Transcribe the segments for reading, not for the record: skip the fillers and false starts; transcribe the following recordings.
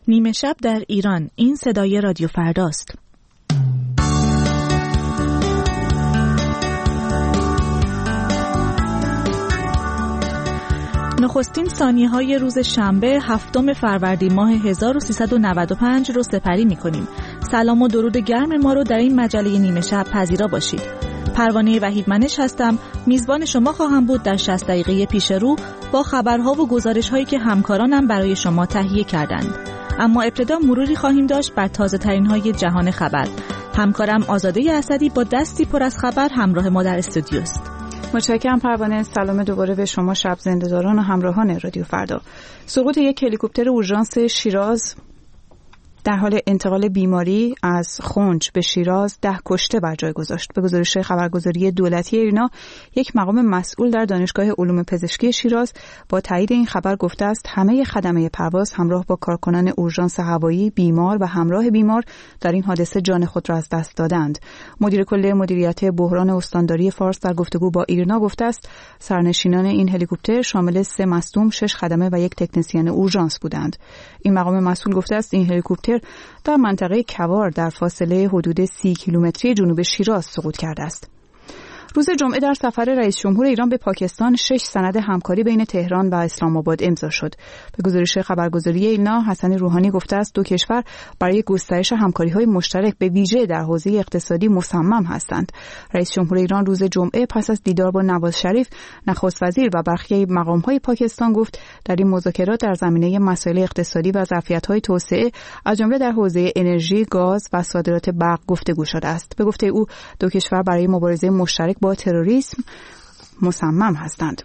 نیمه شب در ایران، این صدای رادیو فرداست. نخستین ثانیه‌های روز شنبه 7 فروردین ماه 1395 رو سپری می‌کنیم. سلام و درود گرم ما رو در این مجله نیمه شب پذیرا باشید. پروانه وحیدمنش هستم، میزبان شما خواهم بود در 60 دقیقه پیش رو با خبرها و گزارش‌هایی که همکارانم برای شما تهیه کردند. اما ابتدا مروری خواهیم داشت بر تازه‌ترین‌های جهان خبر. همکارم آزاده اسدی با دستی پر از خبر همراه ما در استودیوست. متشکرم پروانه. سلام دوباره به شما شب زنده‌داران و همراهان رادیو فردا. سقوط یک هلیکوپتر اورژانس شیراز در حال انتقال بیماری از خنج به شیراز 10 کشته بر جای گذاشت. به گزارش خبرگزاری دولتی ایرنا، یک مقام مسئول در دانشگاه علوم پزشکی شیراز با تایید این خبر گفته است همه خدمه پرواز همراه با کارکنان اورژانس هوایی، بیمار و همراه بیمار در این حادثه جان خود را از دست دادند. مدیر کل مدیریت بحران استانداری فارس در گفتگو با ایرنا گفته است سرنشینان این هلیکوپتر شامل 3 مصدوم، 6 خدمه و 1 تکنسین اورژانس بودند. این مقام مسئول گفته است این هلیکوپتر در منطقه کوار در فاصله حدود 30 کیلومتری جنوب شیراز سقوط کرده است. روز جمعه در سفر رئیس جمهور ایران به پاکستان 6 سند همکاری بین تهران و اسلام آباد امضا شد. به گزارش خبرگزاری ایلنا، حسن روحانی گفته است دو کشور برای گسترش همکاری‌های مشترک به ویژه در حوزه اقتصادی مصمم هستند. رئیس جمهور ایران روز جمعه پس از دیدار با نواز شریف، نخست وزیر و برخی مقام‌های پاکستان گفت در این مذاکرات در زمینه مسائل اقتصادی و ظرفیت‌های توسعه از جمله در حوزه انرژی، گاز و صادرات برق گفتگو شده است. به گفته او دو کشور برای مبارزه مشترک با تروریسم مصمم هستند.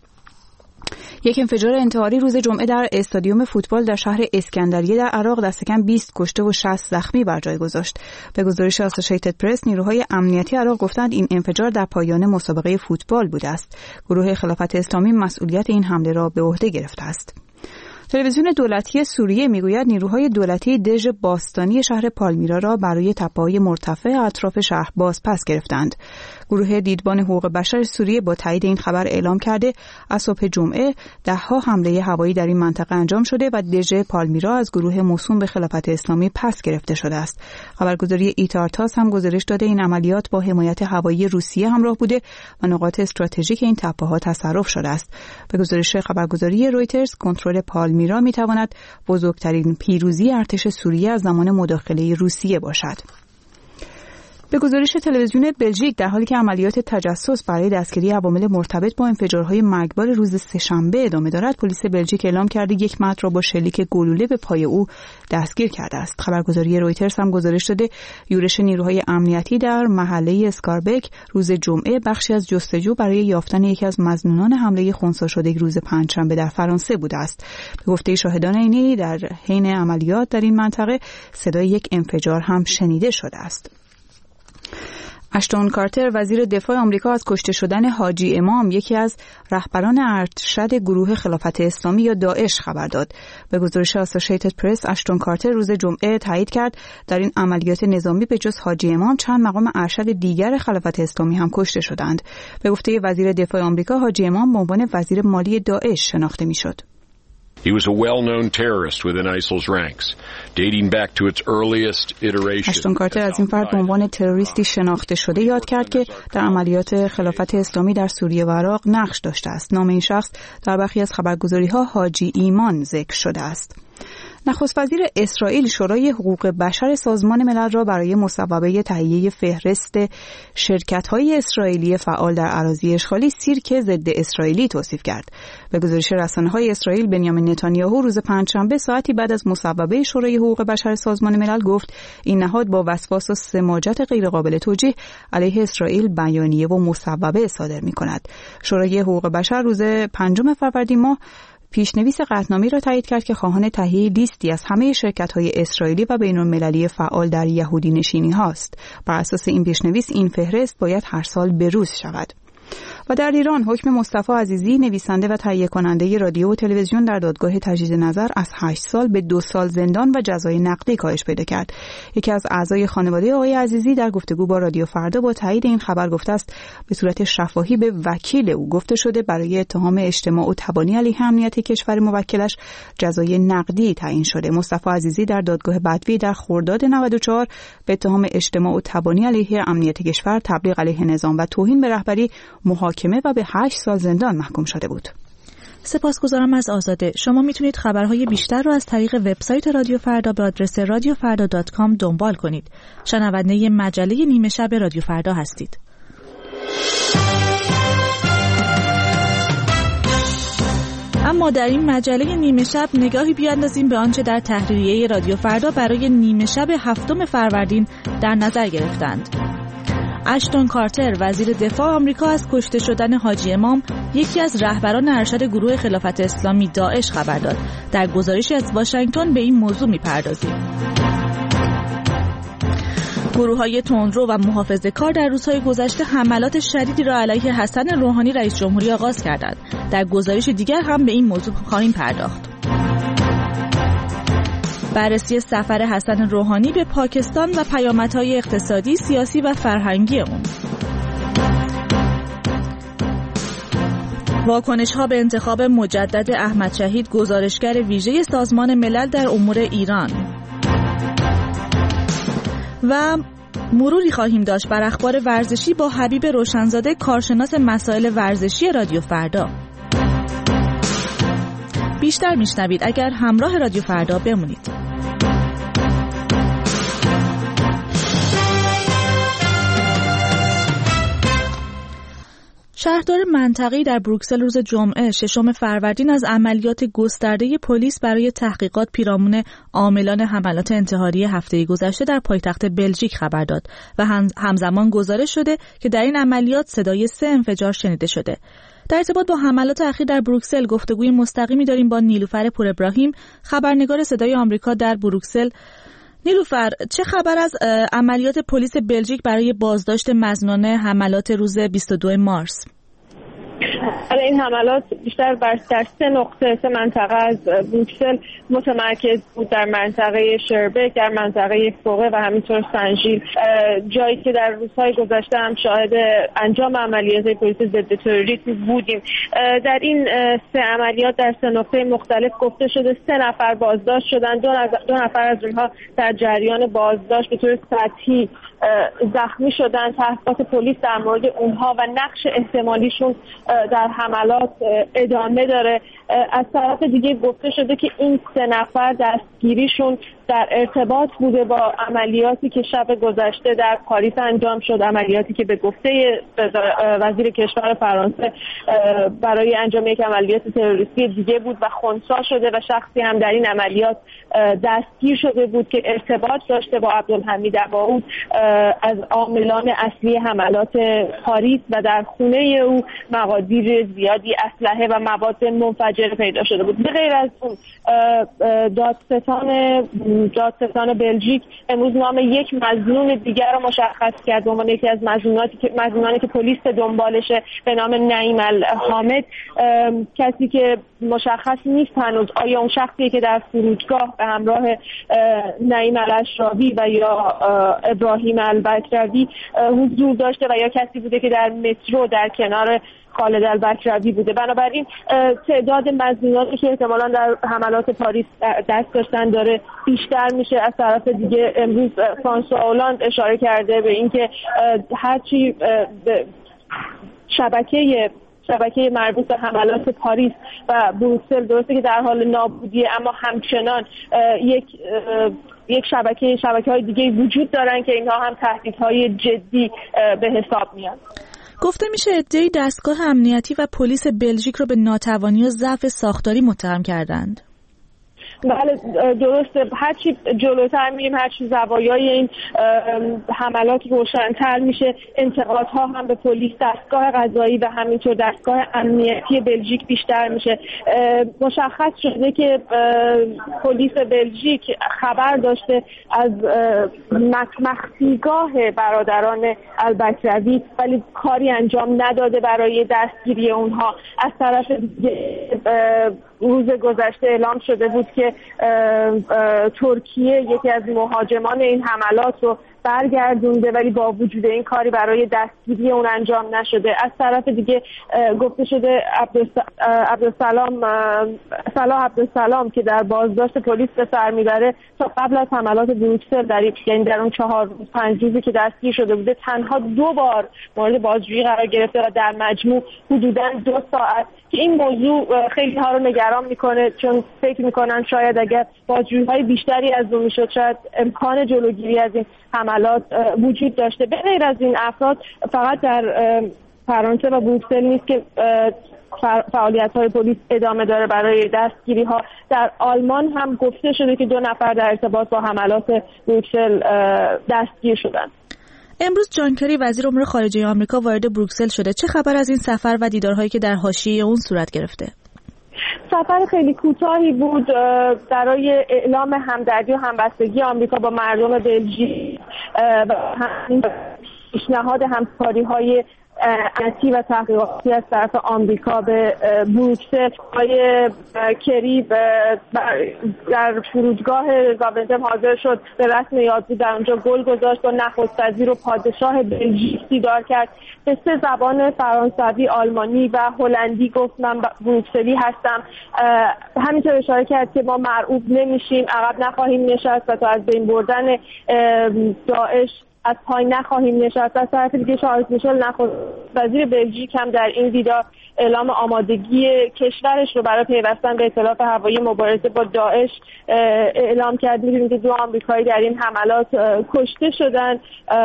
یک انفجار انتحاری روز جمعه در استادیوم فوتبال در شهر اسکندریه در عراق دست کم 20 کشته و 60 زخمی بر جای گذاشت. به گزارش اسوسییتد پرس، نیروهای امنیتی عراق گفتند این انفجار در پایان مسابقه فوتبال بوده است. گروه خلافت اسلامی مسئولیت این حمله را به عهده گرفته است. تلویزیون دولتی سوریه میگوید نیروهای دولتی دژ باستانی شهر پالمیرا را برای تپه‌های مرتفع اطراف شهر بازپس گرفتند. گروه دیدبان حقوق بشر سوریه با تایید این خبر اعلام کرده از صبح جمعه 10 حمله هوایی در این منطقه انجام شده و دژ پالمیرا از گروه موسوم به خلافت اسلامی پس گرفته شده است. خبرگزاری ایتارتاس هم گزارش داده این عملیات با حمایت هوایی روسیه همراه بوده و نقاط استراتژیک این تپه‌ها تصرف شده است. به گزارش خبرگزاری رویترز، کنترل پالمیرا میتواند بزرگترین پیروزی ارتش سوریه از زمان مداخله روسیه باشد. به گزارش تلویزیون بلژیک، در حالی که عملیات تجسس برای دستگیری عوامل مرتبط با انفجارهای مرگبار روز سه‌شنبه ادامه دارد، پلیس بلژیک اعلام کرده یک مرد را با شلیک گلوله به پای او دستگیر کرده است. خبرگزاری رویترز هم گزارش داده یورش نیروهای امنیتی در محله اسکاربک روز جمعه بخشی از جستجو برای یافتن یکی از مظنونان حمله خنثی شده روز پنجشنبه در فرانسه بوده است. به گفته شاهدان عینی در حین عملیات در این منطقه صدای یک انفجار هم شنیده شده است. اشتون کارتر، وزیر دفاع آمریکا، از کشته شدن حاجی امام، یکی از رهبران ارشد گروه خلافت اسلامی یا داعش، خبر داد. به گزارش اسوسییتد پرس، اشتون کارتر روز جمعه تایید کرد در این عملیات نظامی به جز حاجی امام چند مقام ارشد دیگر خلافت اسلامی هم کشته شدند. به گفته وزیر دفاع آمریکا، حاجی امام به عنوان وزیر مالی داعش شناخته میشد. He was a well-known terrorist within ISIL's ranks, dating back to its earliest iteration. اشتون کارتر از این فرد به عنوان تروریستی شناخته شده یاد کرد که در عملیات خلافت اسلامی در سوریه و عراق نقش داشته است. نام این شخص در برخی از خبرگزاری‌ها حاجی ایمان ذکر شده است. نخست وزیر اسرائیل شورای حقوق بشر سازمان ملل را برای مصوبه تهیه فهرست شرکت‌های اسرائیلی فعال در اراضی اشغالی سیرک ضد اسرائیلی توصیف کرد. به گزارش رسانه‌های اسرائیل، بنیامین نتانیاهو روز پنجشنبه ساعتی بعد از مصوبه شورای حقوق بشر سازمان ملل گفت این نهاد با وسواس و سماجت غیرقابل توجیه علیه اسرائیل بیانیه و مصوبه صادر می‌کند. شورای حقوق بشر روز 5 فروردین ماه پیشنویس قطعنامه‌ای را تایید کرد که خواهان تهیه لیستی از همه شرکت‌های اسرائیلی و بین‌المللی فعال در یهودی نشینی هاست. بر اساس این پیشنویس این فهرست باید هر سال بروز شود. و در ایران حکم مصطفی عزیزی نویسنده و تهیه کننده رادیو و تلویزیون در دادگاه تجدید نظر از 8 سال به 2 سال زندان و جزای نقدی کاهش پیدا کرد. یکی از اعضای خانواده آقای عزیزی در گفتگو با رادیو فردا با تایید این خبر گفته است به صورت شفاهی به وکیل او گفته شده برای اتهام اجتماع و تبانی علیه امنیت کشور موکلش جزای نقدی تعیین شده. مصطفی عزیزی در دادگاه بدوی در خرداد 94 به اتهام اجتماع و تبانی علیه امنیت کشور، تبلیغ علیه نظام و توهین به رهبری محاکمه و به 8 سال زندان محکوم شده بود. سپاسگزارم از آزاده. شما میتونید خبرهای بیشتر رو از طریق وبسایت رادیو فردا به آدرس radiofarda.com دنبال کنید. شنونده مجله نیمه شب رادیو فردا هستید. اما در این مجله نیمه شب نگاهی بیاندازیم به آنچه در تحریریه رادیو فردا برای نیمه شب 7 فروردین در نظر گرفتند. اشتون کارتر وزیر دفاع آمریکا از کشته شدن حاجی امام، یکی از رهبران ارشد گروه خلافت اسلامی داعش، خبر داد. در گزارشی از واشنگتن به این موضوع می‌پردازیم. گروه‌های تندرو و محافظه‌کار در روزهای گذشته حملات شدیدی را علیه حسن روحانی رئیس جمهوری آغاز کردند. در گزارش دیگر هم به این موضوع خواهیم پرداخت. بررسی سفر حسن روحانی به پاکستان و پیامدهای اقتصادی، سیاسی و فرهنگی اون. واکنش‌ها به انتخاب مجدد احمد شهید، گزارشگر ویژه سازمان ملل در امور ایران. و مروری خواهیم داشت بر اخبار ورزشی با حبیب روشنزاده، کارشناس مسائل ورزشی رادیو فردا. بیشتر میشنوید اگر همراه رادیو فردا بمونید. شهردار منطقه‌ای در بروکسل روز جمعه 6 فروردین از عملیات گسترده پلیس برای تحقیقات پیرامون عاملان حملات انتحاری هفته گذشته در پایتخت بلژیک خبر داد و همزمان گزارش شده که در این عملیات صدای 3 انفجار شنیده شده. در ارتباط با حملات اخیر در بروکسل گفتگوی مستقیمی داریم با نیلوفر پور ابراهیم، خبرنگار صدای آمریکا در بروکسل. نیلوفر، چه خبر از عملیات پلیس بلژیک برای بازداشت مظنونان حملات روز 22 مارس؟ این حملات بیشتر در 3 منطقه از بروکسل متمرکز بود، در منطقه شربک، در منطقه فوقه و همینطور سنژیل، جایی که در روزهای گذشته هم شاهد انجام عملیات پلیس ضد تروریسم بودیم. در این 3 عملیات در 3 نقطه مختلف گفته شده 3 نفر بازداشت شدن، 2 نفر از اونها در جریان بازداشت به طور سطحی زخمی شدن. تحقیقات پلیس در مورد اونها و نقش احتمالیشون در حملات ادامه داره. از طرف دیگه گفته شده که این 3 نفر دستگیریشون در ارتباط بوده با عملیاتی که شب گذشته در پاریس انجام شد، عملیاتی که به گفته وزیر کشور فرانسه برای انجام یک عملیات تروریستی دیگه بود و خنثی شده و شخصی هم در این عملیات دستگیر شده بود که ارتباط داشته با عبدالحمید عباود از عاملان اصلی حملات پاریس و در خونه او مقادیر زیادی اسلحه و مواد منفجره پیدا شده بود. به غیر از اون دادستان بلژیک امروز نام یک مظنون دیگر را مشخص کرد به عنوان یکی از مظنونانی که پلیس دنبالشه، به نام نعیم الحامد. کسی که مشخص نیست هنوز آیا اون شخصی که در فرودگاه به همراه نعیم الاشراوی و یا ابراهیم البکروی حضور داشته و یا کسی بوده که در مترو در کنار خالد البکروی بوده. بنابراین تعداد مظنونانی که احتمالاً در حملات پاریس دست داشتن داره بیشتر میشه. از طرف دیگه امروز فرانسوا هولند اشاره کرده به اینکه هرچی شبکه مربوط به حملات پاریس و بروکسل درسته که در حال نابودیه، اما همچنان یک شبکه‌های دیگه وجود دارن که اینها هم تهدیدهای جدی به حساب میان. گفته میشه عده‌ای دستگاه امنیتی و پلیس بلژیک رو به ناتوانی و ضعف ساختاری متهم کردند. بله درسته، هرچی جلوتر میریم هرچی زوایای این حملات روشن‌تر میشه، انتقادها هم به پلیس، دستگاه قضایی و همینطور دستگاه امنیتی بلژیک بیشتر میشه. مشخص شده که پلیس بلژیک خبر داشته از مخفیگاه برادران البکروی ولی کاری انجام نداده برای دستگیری اونها. از طرف دیگه روز گذشته اعلام شده بود که ترکیه یکی از مهاجمان این حملات رو برگردونده ولی با وجود این کاری برای دستگیری اون انجام نشده. از طرف دیگه گفته شده صلاح عبدالسلام که در بازداشت پلیس به سر میبره تا قبل از حملات بروکسل یعنی در اون 4-5 روزی که دستگیر شده بوده تنها 2 بار مورد بازجویی قرار گرفته و در مجموع حدوداً 2 ساعت، که این موضوع خیلی ها رو نگران میکنه چون فکر میکنن شاید اگر بازجویی‌های بیشتری از اون میشد شاید امکان جلوگیری از این حملات وجود داشته. به غیر از این افراد فقط در فرانسه و بروکسل نیست که فعالیت‌های پلیس ادامه داره برای دستگیری‌ها. در آلمان هم گفته شده که 2 نفر در ارتباط با حملات بروکسل دستگیر شدند. امروز جان کری وزیر امور خارجه آمریکا وارد بروکسل شده. چه خبر از این سفر و دیدارهایی که در حاشیه اون صورت گرفته؟ سفر خیلی کوتاهی بود برای اعلام همدردی و همبستگی آمریکا با مردم بلژیک و همین پیشنهاد همکاری‌های امنیتی و تحقیقاتی از طرف آمریکا به بروکسل. آقای کری در فرودگاه زاونتم حاضر شد، به رسم یادبود در اونجا گل گذاشت و نخست وزیر و پادشاه بلژیک دیدار کرد. به 3 زبان فرانسوی، آلمانی و هلندی گفت من بروکسلی هستم. همینطور اشاره کرد که ما مرعوب نمیشیم، عقب نخواهیم نشست و تا از بین بردن داعش از پای نخواهیم نشست. از طرف دیگه شارلز میشل نخست وزیر بلژیک هم در این دیدار اعلام آمادگی کشورش رو برای پیوستن به ائتلاف هوایی مبارزه با داعش اعلام کرد. می‌دونید که 2 آمریکایی در این حملات کشته شدن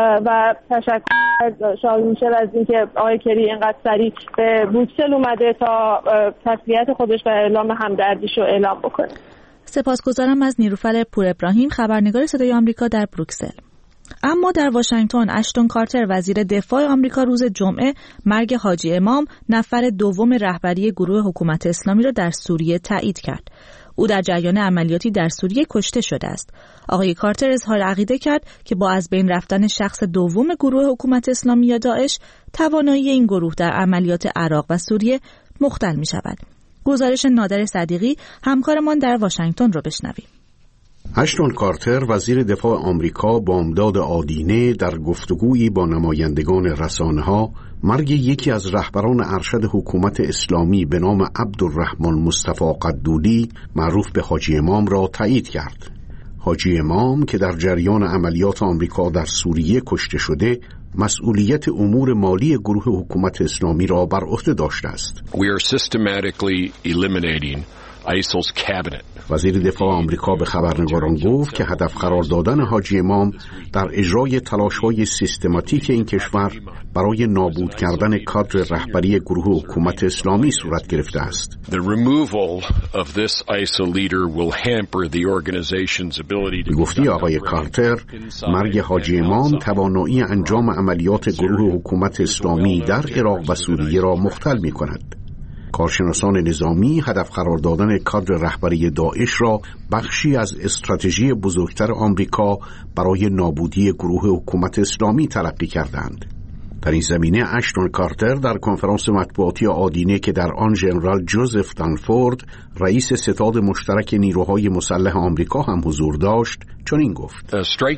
و تشکر از شارلز میشل از اینکه آقای کری اینقدر سریع به بروکسل اومده تا تسلیت خودش و اعلام همدردیش رو اعلام بکنه. سپاسگزارم از نیلوفر پور ابراهیم، خبرنگار صدای آمریکا در بروکسل. اما در واشنگتن اشتون کارتر وزیر دفاع آمریکا روز جمعه مرگ حاجی امام نفر دوم رهبری گروه حکومت اسلامی را در سوریه تایید کرد. او در جریان عملیاتی در سوریه کشته شده است. آقای کارتر اظهار عقیده کرد که با از بین رفتن شخص دوم گروه حکومت اسلامی یا داعش توانایی این گروه در عملیات عراق و سوریه مختل می شود. گزارش نادر صدیقی همکارمان در واشنگتن را بشنویم. اشتون کارتر وزیر دفاع آمریکا بامداد آدینه در گفتگویی با نمایندگان رسانه‌ها مرگ یکی از رهبران ارشد حکومت اسلامی به نام عبدالرحمن مصطفی قدولی معروف به حاجی امام را تایید کرد. حاجی امام که در جریان عملیات آمریکا در سوریه کشته شده مسئولیت امور مالی گروه حکومت اسلامی را بر عهده داشته است. We are systematically eliminating ISIL's cabinet. وزیر دفاع آمریکا به خبرنگاران گفت که هدف قرار دادن حاجی امام در اجرای تلاش‌های سیستماتیک این کشور برای نابود کردن کادر رهبری گروه حکومت اسلامی صورت گرفته است. The removal of this ISIL leader will hamper the organization's ability to. گفتی آقای کارتر، مرگ حاجی امام توانایی انجام عملیات گروه حکومت اسلامی در عراق و سوریه را مختل می‌کند. کارشناسان نظامی هدف قرار دادن کادر رهبری داعش را بخشی از استراتژی بزرگتر آمریکا برای نابودی گروه حکومت اسلامی تلقی کردند. در این زمینه اشتون کارتر در کنفرانس مطبوعاتی آدینه که در آن ژنرال جوزف دانفورد رئیس ستاد مشترک نیروهای مسلح آمریکا هم حضور داشت چنین گفت: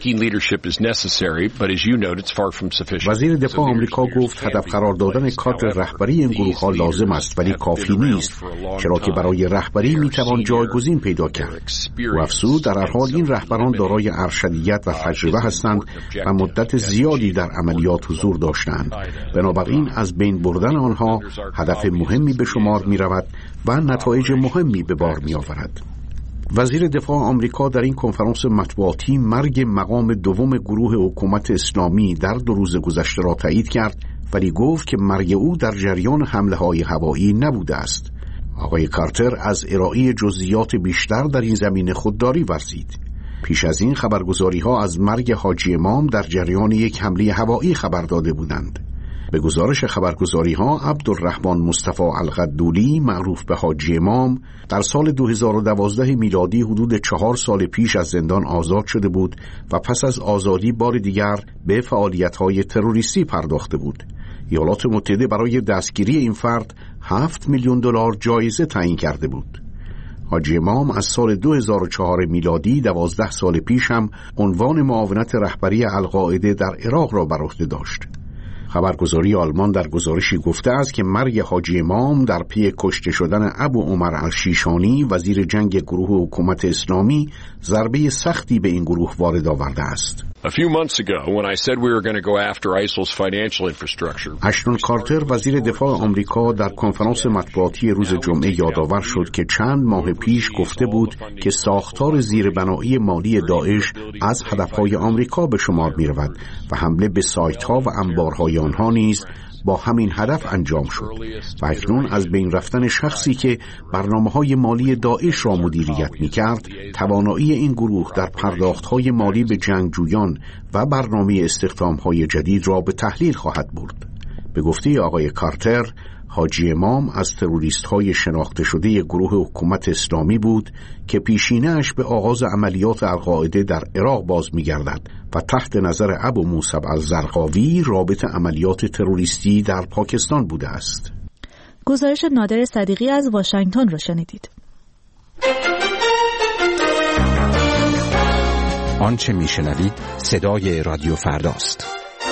وزیر دفاع آمریکا گفت هدف قرار دادن کادر رهبری این گروه‌ها لازم است ولی کافی نیست، چرا که برای رهبری میتوان جایگزین پیدا کرد. و افزود در هر حال این رهبران دارای ارشدیت و تجربه هستند و مدت زیادی در عملیات حضور داشتند، بنابراین از بین بردن آنها هدف مهمی به شمار می رود و نتایج مهمی به بار می آورد. وزیر دفاع آمریکا در این کنفرانس مطبوعاتی مرگ مقام دوم گروه حکومت اسلامی در 2 روز گذشته را تایید کرد، ولی گفت که مرگ او در جریان حمله‌های هوایی نبوده است. آقای کارتر از ارائه جزئیات بیشتر در این زمینه خودداری ورزید. پیش از این خبرگزاری‌ها از مرگ حاجی امام در جریان یک حمله هوایی خبر داده بودند. به گزارش خبرگزاری‌ها، عبدالرحمن مصطفی القدولی معروف به حاجی امام در سال 2012 میلادی حدود 4 سال پیش از زندان آزاد شده بود و پس از آزادی بار دیگر به فعالیت‌های تروریستی پرداخته بود. ایالات متحده برای دستگیری این فرد 7 میلیون دلار جایزه تعیین کرده بود. حاجی امام از سال 2004 میلادی 12 سال پیش هم عنوان معاونت رهبری القاعده در عراق را بر عهده داشت. خبرگزاری آلمان در گزارشی گفته است که مرگ حاجی امام در پی کشته شدن ابو عمر الشیشانی وزیر جنگ گروه حکومت اسلامی ضربه سختی به این گروه وارد آورده است. اشتون کارتر وزیر دفاع آمریکا در کنفرانس مطبوعاتی روز جمعه یادآور شد که چند ماه پیش گفته بود که ساختار زیربنایی مالی داعش از هدفهای آمریکا به شمار می رود و حمله به سایت ها و انبارهای آنها نیز با همین هدف انجام شد و اکنون از بین رفتن شخصی که برنامه‌های مالی داعش را مدیریت می‌کرد، توانایی این گروه در پرداخت‌های مالی به جنگجویان و برنامه استخدام‌های جدید را به تحلیل خواهد برد. به گفته آقای کارتر، حاجی امام از تروریست‌های شناخته شده گروه حکومت اسلامی بود که پیشینه‌اش به آغاز عملیات القاعده در عراق باز می‌گردد و تحت نظر ابو مصعب الزرقاوی رابط عملیات تروریستی در پاکستان بوده است. گزارش نادر صدیقی از واشنگتن را شنیدید. آنچه میشنوید صدای رادیو فرداست.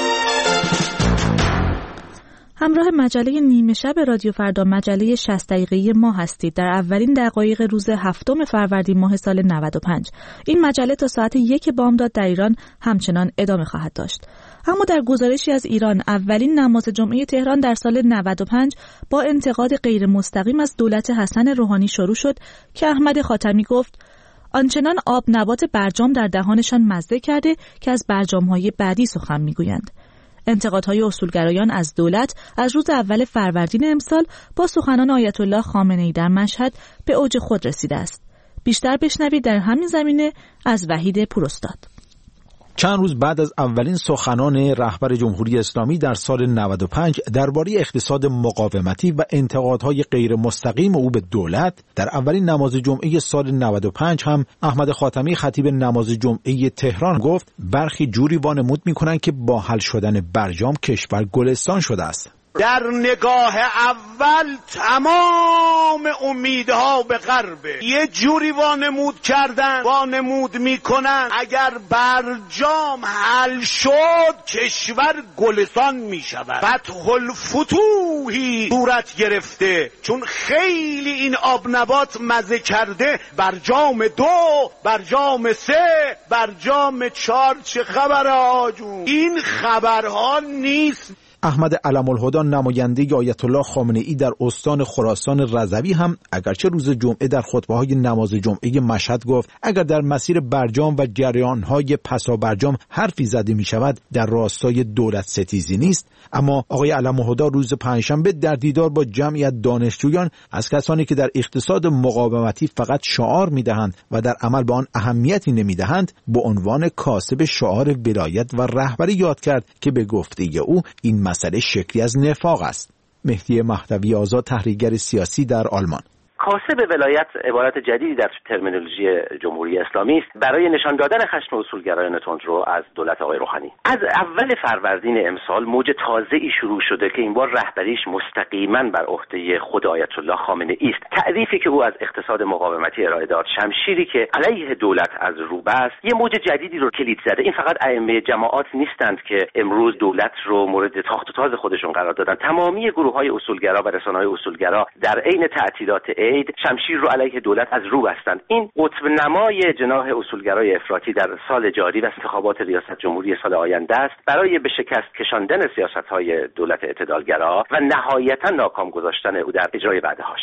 همراه مجله نیمه شب رادیو فردا، مجله 60 دقیقه‌ای ما هستید در اولین دقایق روز 7 فروردین ماه سال 95. این مجله تا ساعت 1 بامداد در ایران همچنان ادامه خواهد داشت. اما در گزارشی از ایران، اولین نماز جمعه تهران در سال 95 با انتقاد غیر مستقیم از دولت حسن روحانی شروع شد که احمد خاتمی گفت آنچنان آب نبات برجام در دهانشان مزه کرده که از برجام‌های بعدی سخن می‌گویند. انتقادهای اصولگرایان از دولت از روز اول فروردین امسال با سخنان آیت الله خامنه‌ای در مشهد به اوج خود رسیده است. بیشتر بشنوید در همین زمینه از وحید پوراستاد. چند روز بعد از اولین سخنان رهبر جمهوری اسلامی در سال 95 درباره اقتصاد مقاومتی و انتقادهای غیر مستقیم او به دولت، در اولین نماز جمعه سال 95 هم احمد خاتمی خطیب نماز جمعه تهران گفت برخی جوری وانمود می‌کنند که با حل شدن برجام کشور گلستان شده است. در نگاه اول تمام امیدها به غربه، یه جوری وانمود کردن، وانمود میکنن اگر برجام حل شد کشور گلستان میشود. فتح الفتوحی صورت گرفته چون خیلی این آب نبات مزه کرده. برجام 2، برجام 3، برجام 4 چه خبره آجون؟ این خبرها نیست. احمد علم‌الهدی نماینده آیت الله خامنه‌ای در استان خراسان رضوی هم اگرچه روز جمعه در خطبه‌های نماز جمعه مشهد گفت اگر در مسیر برجام و جریان‌های پسا برجام حرفی زده می‌شود در راستای دولت ستیزی نیست، اما آقای علم‌الهدی روز پنجشنبه در دیدار با جمعی از دانشجویان از کسانی که در اقتصاد مقاومتی فقط شعار می‌دهند و در عمل به آن اهمیتی نمی‌دهند به عنوان کاسب شعار ولایت و رهبری یاد کرد که به گفته او این مسئله شکلی از نفاق است. مهدی مهدوی آزاد، تحلیلگر سیاسی در آلمان: کاسب ولایت عبارت جدیدی در ترمینولوژی جمهوری اسلامی است برای نشان دادن خشم اصولگرایان تندرو از دولت آقای روحانی. از اول فروردین امسال موج تازه‌ای شروع شده که این بار رهبریش مستقیما بر عهده خود آیت الله خامنه‌ای است. تعریفی که او از اقتصاد مقاومتی ارائه داد، شمشیری که علیه دولت از رو بست، یه موج جدیدی رو کلید زده. این فقط ائمه جماعات نیستند که امروز دولت رو مورد تاخت و تاز خودشون قرار دادن. تمامی گروه‌های اصولگرا و رسانه‌های اصولگرا در عین تعطیلات شمشیر رو علیه دولت از رو بستند. این قطب نمای جناح اصولگرای افراطی در سال جاری و انتخابات ریاست جمهوری سال آینده است برای به شکست کشاندن سیاست‌های دولت اعتدالگرا و نهایتاً ناکام گذاشتن او در اجرای وعده‌هاش.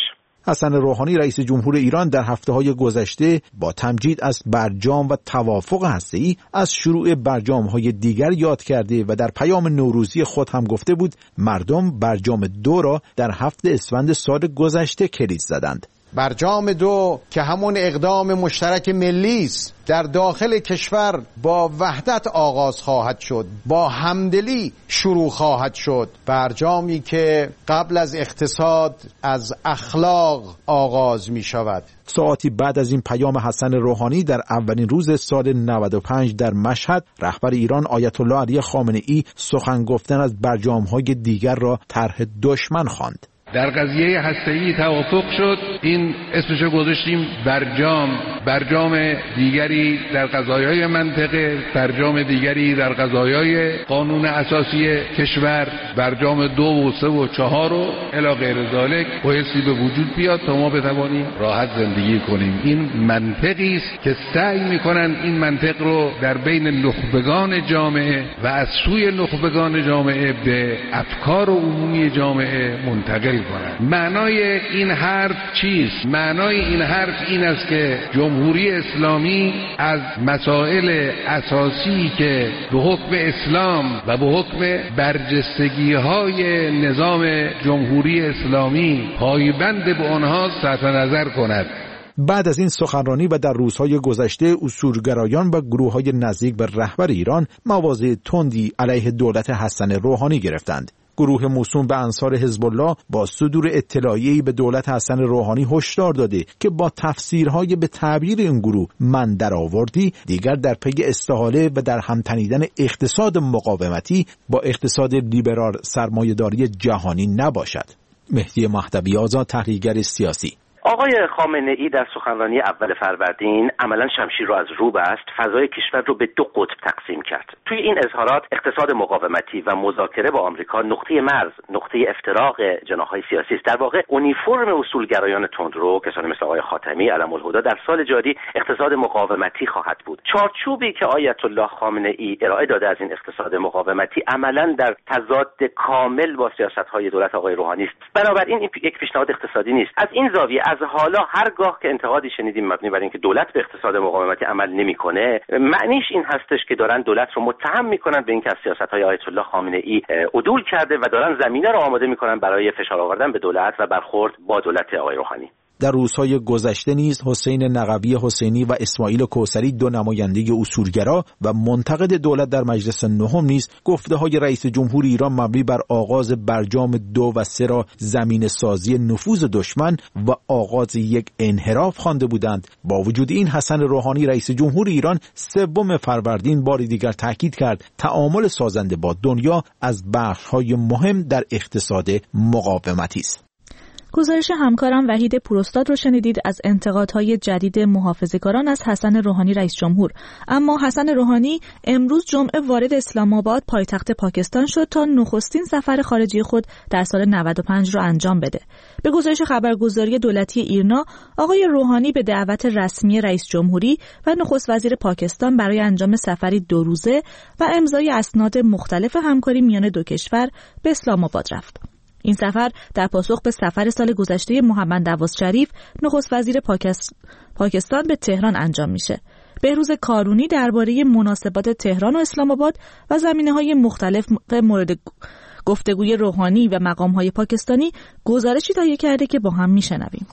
حسن روحانی رئیس جمهور ایران در هفته‌های گذشته با تمجید از برجام و توافق هسته‌ای از شروع برجام‌های دیگر یاد کرده و در پیام نوروزی خود هم گفته بود مردم برجام 2 را در 7 اسفند سال گذشته کلید زدند. برجام 2 که همون اقدام مشترک ملی است در داخل کشور با وحدت آغاز خواهد شد، با همدلی شروع خواهد شد. برجامی که قبل از اقتصاد از اخلاق آغاز می شود. ساعتی بعد از این پیام حسن روحانی در اولین روز سال 95 در مشهد، رهبر ایران آیت الله علی خامنه‌ای سخن گفتن از برجام‌های دیگر را طرح دشمن خواند. در قضیه هسته‌ای توافق شد، این اسمشو گذاشتیم برجام دیگری در قضایای منطقه، برجام دیگری در قضایای قانون اساسی کشور، برجام 2 و 3 و 4 و الی غیر ذالک بایستی به وجود بیاد تا ما بتوانیم راحت زندگی کنیم. این منطقی است که سعی میکنن این منطق رو در بین نخبگان جامعه و از سوی نخبگان جامعه به افکار عمومی جامعه منتقل کنند. معنای این حرف چیست؟ معنای این حرف این است که جمهوری اسلامی از مسائل اساسی که به حکم اسلام و به حکم برجستگی‌های نظام جمهوری اسلامی پایبند به آنها صرف نظر کند. بعد از این سخنرانی و در روزهای گذشته اصولگرایان و گروه‌های نزدیک به رهبر ایران مواضع تندی علیه دولت حسن روحانی گرفتند. گروه موسوم به انصار حزب الله با صدور اطلاعیه‌ای به دولت حسن روحانی هشدار داده که با تفسیرهای به تعبیر این گروه من درآوردی دیگر در پی استحاله و در هم تنیدن اقتصاد مقاومتی با اقتصاد لیبرال سرمایه‌داری جهانی نباشد. مهدی مهدوی آزاد، تحلیلگر سیاسی. آقای خامنه‌ای در سخنرانی اول فروردین عملاً شمشیر را از رو بست، فضای کشور رو به 2 قطب تقسیم کرد. توی این اظهارات اقتصاد مقاومتی و مذاکره با آمریکا نقطه مرز، نقطه افتراق جناح‌های سیاسی است. در واقع اونیفرم اصولگرایان تندرو، کسانی مثل آقای خاتمی علم الهدی در سال جاری اقتصاد مقاومتی خواهد بود. چارچوبی که آیت الله خامنه‌ای ارائه داده از این اقتصاد مقاومتی عملاً در تضاد کامل با سیاست‌های دولت آقای روحانی است. بنابراین این یک پیشنهاد اقتصادی نیست. از این زاویه از حالا هرگاه که انتقادی شنیدیم مبنی بر اینکه دولت به اقتصاد مقاومتی عمل نمیکنه، معنیش این هستش که دارن دولت رو متهم میکنن به اینکه از سیاست‌های آیت الله خامنه‌ای عدول کرده و دارن زمینه رو آماده میکنن برای فشار آوردن به دولت و برخورد با دولت آقای روحانی. در روزهای گذشته نیز حسین نقوی حسینی و اسماعیل کوثری، 2 نماینده اصولگرا و منتقد دولت در مجلس نهم نیز گفته‌های رئیس جمهور ایران مبنی بر آغاز برجام 2 و 3 را زمین سازی نفوذ دشمن و آغاز یک انحراف خوانده بودند. با وجود این حسن روحانی رئیس جمهور ایران 3 فروردین باری دیگر تاکید کرد تعامل سازنده با دنیا از بخش‌های مهم در اقتصاد مقاومتی است. گزارش همکارم وحید پوراستاد رو شنیدید از انتقادهای جدید محافظه‌کاران از حسن روحانی رئیس جمهور. اما حسن روحانی امروز جمعه وارد اسلام آباد پایتخت پاکستان شد تا نخستین سفر خارجی خود در سال 95 رو انجام بده. به گزارش خبرگزاری دولتی ایرنا، آقای روحانی به دعوت رسمی رئیس جمهوری و نخست وزیر پاکستان برای انجام سفری 2 روزه و امضای اسناد مختلف همکاری میان 2 کشور به اسلام آباد رفت. این سفر در پاسخ به سفر سال گذشته محمد نواز شریف نخست وزیر پاکستان به تهران انجام میشه. بهروز کارونی درباره مناسبات تهران و اسلام آباد و زمینه‌های مختلف مورد گفتگوی روحانی و مقام‌های پاکستانی گزارشی تهیه کرده که با هم میشنویم.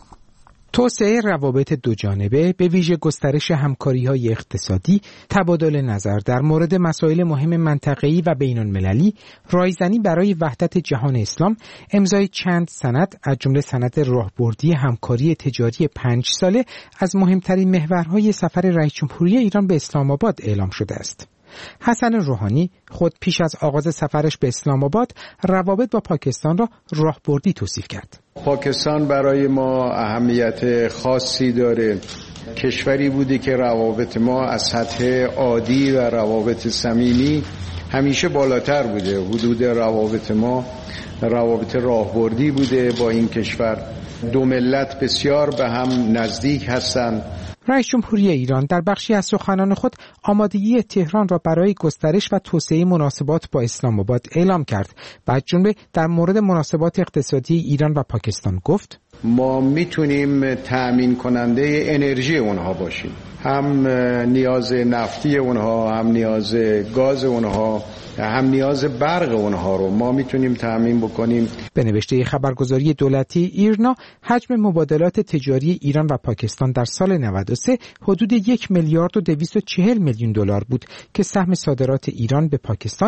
توسعه روابط 2 جانبه، به ویژه گسترش همکاری‌های اقتصادی، تبادل نظر در مورد مسائل مهم منطقه‌ای و بین‌المللی، رایزنی برای وحدت جهان اسلام، امضای چند سند از جمله سند راهبردی همکاری تجاری 5 ساله از مهمترین محورهای سفر رئیس جمهوری ایران به اسلام آباد اعلام شده است. حسن روحانی خود پیش از آغاز سفرش به اسلام آباد روابط با پاکستان را راهبردی توصیف کرد. پاکستان برای ما اهمیت خاصی داره. کشوری بوده که روابط ما از سطح عادی و روابط صمیمی همیشه بالاتر بوده. حدود روابط ما روابط راهبردی بوده با این کشور. 2 ملت بسیار به هم نزدیک هستند. رئیس جمهوری ایران در بخشی از سخنان خود آمادگی تهران را برای گسترش و توسعه مناسبات با اسلام آباد اعلام کرد و از جمله در مورد مناسبات اقتصادی ایران و پاکستان گفت: ما میتونیم تأمین کننده انرژی اونها باشیم، هم نیاز نفتی اونها، هم نیاز گاز اونها، هم نیاز برق اونها رو ما میتونیم تأمین بکنیم. به نوشته خبرگزاری دولتی ایرنا، حجم مبادلات تجاری ایران و پاکستان در سال 93 حدود 1 میلیارد و 240 میلیون دلار بود که سهم صادرات ایران به پاکستان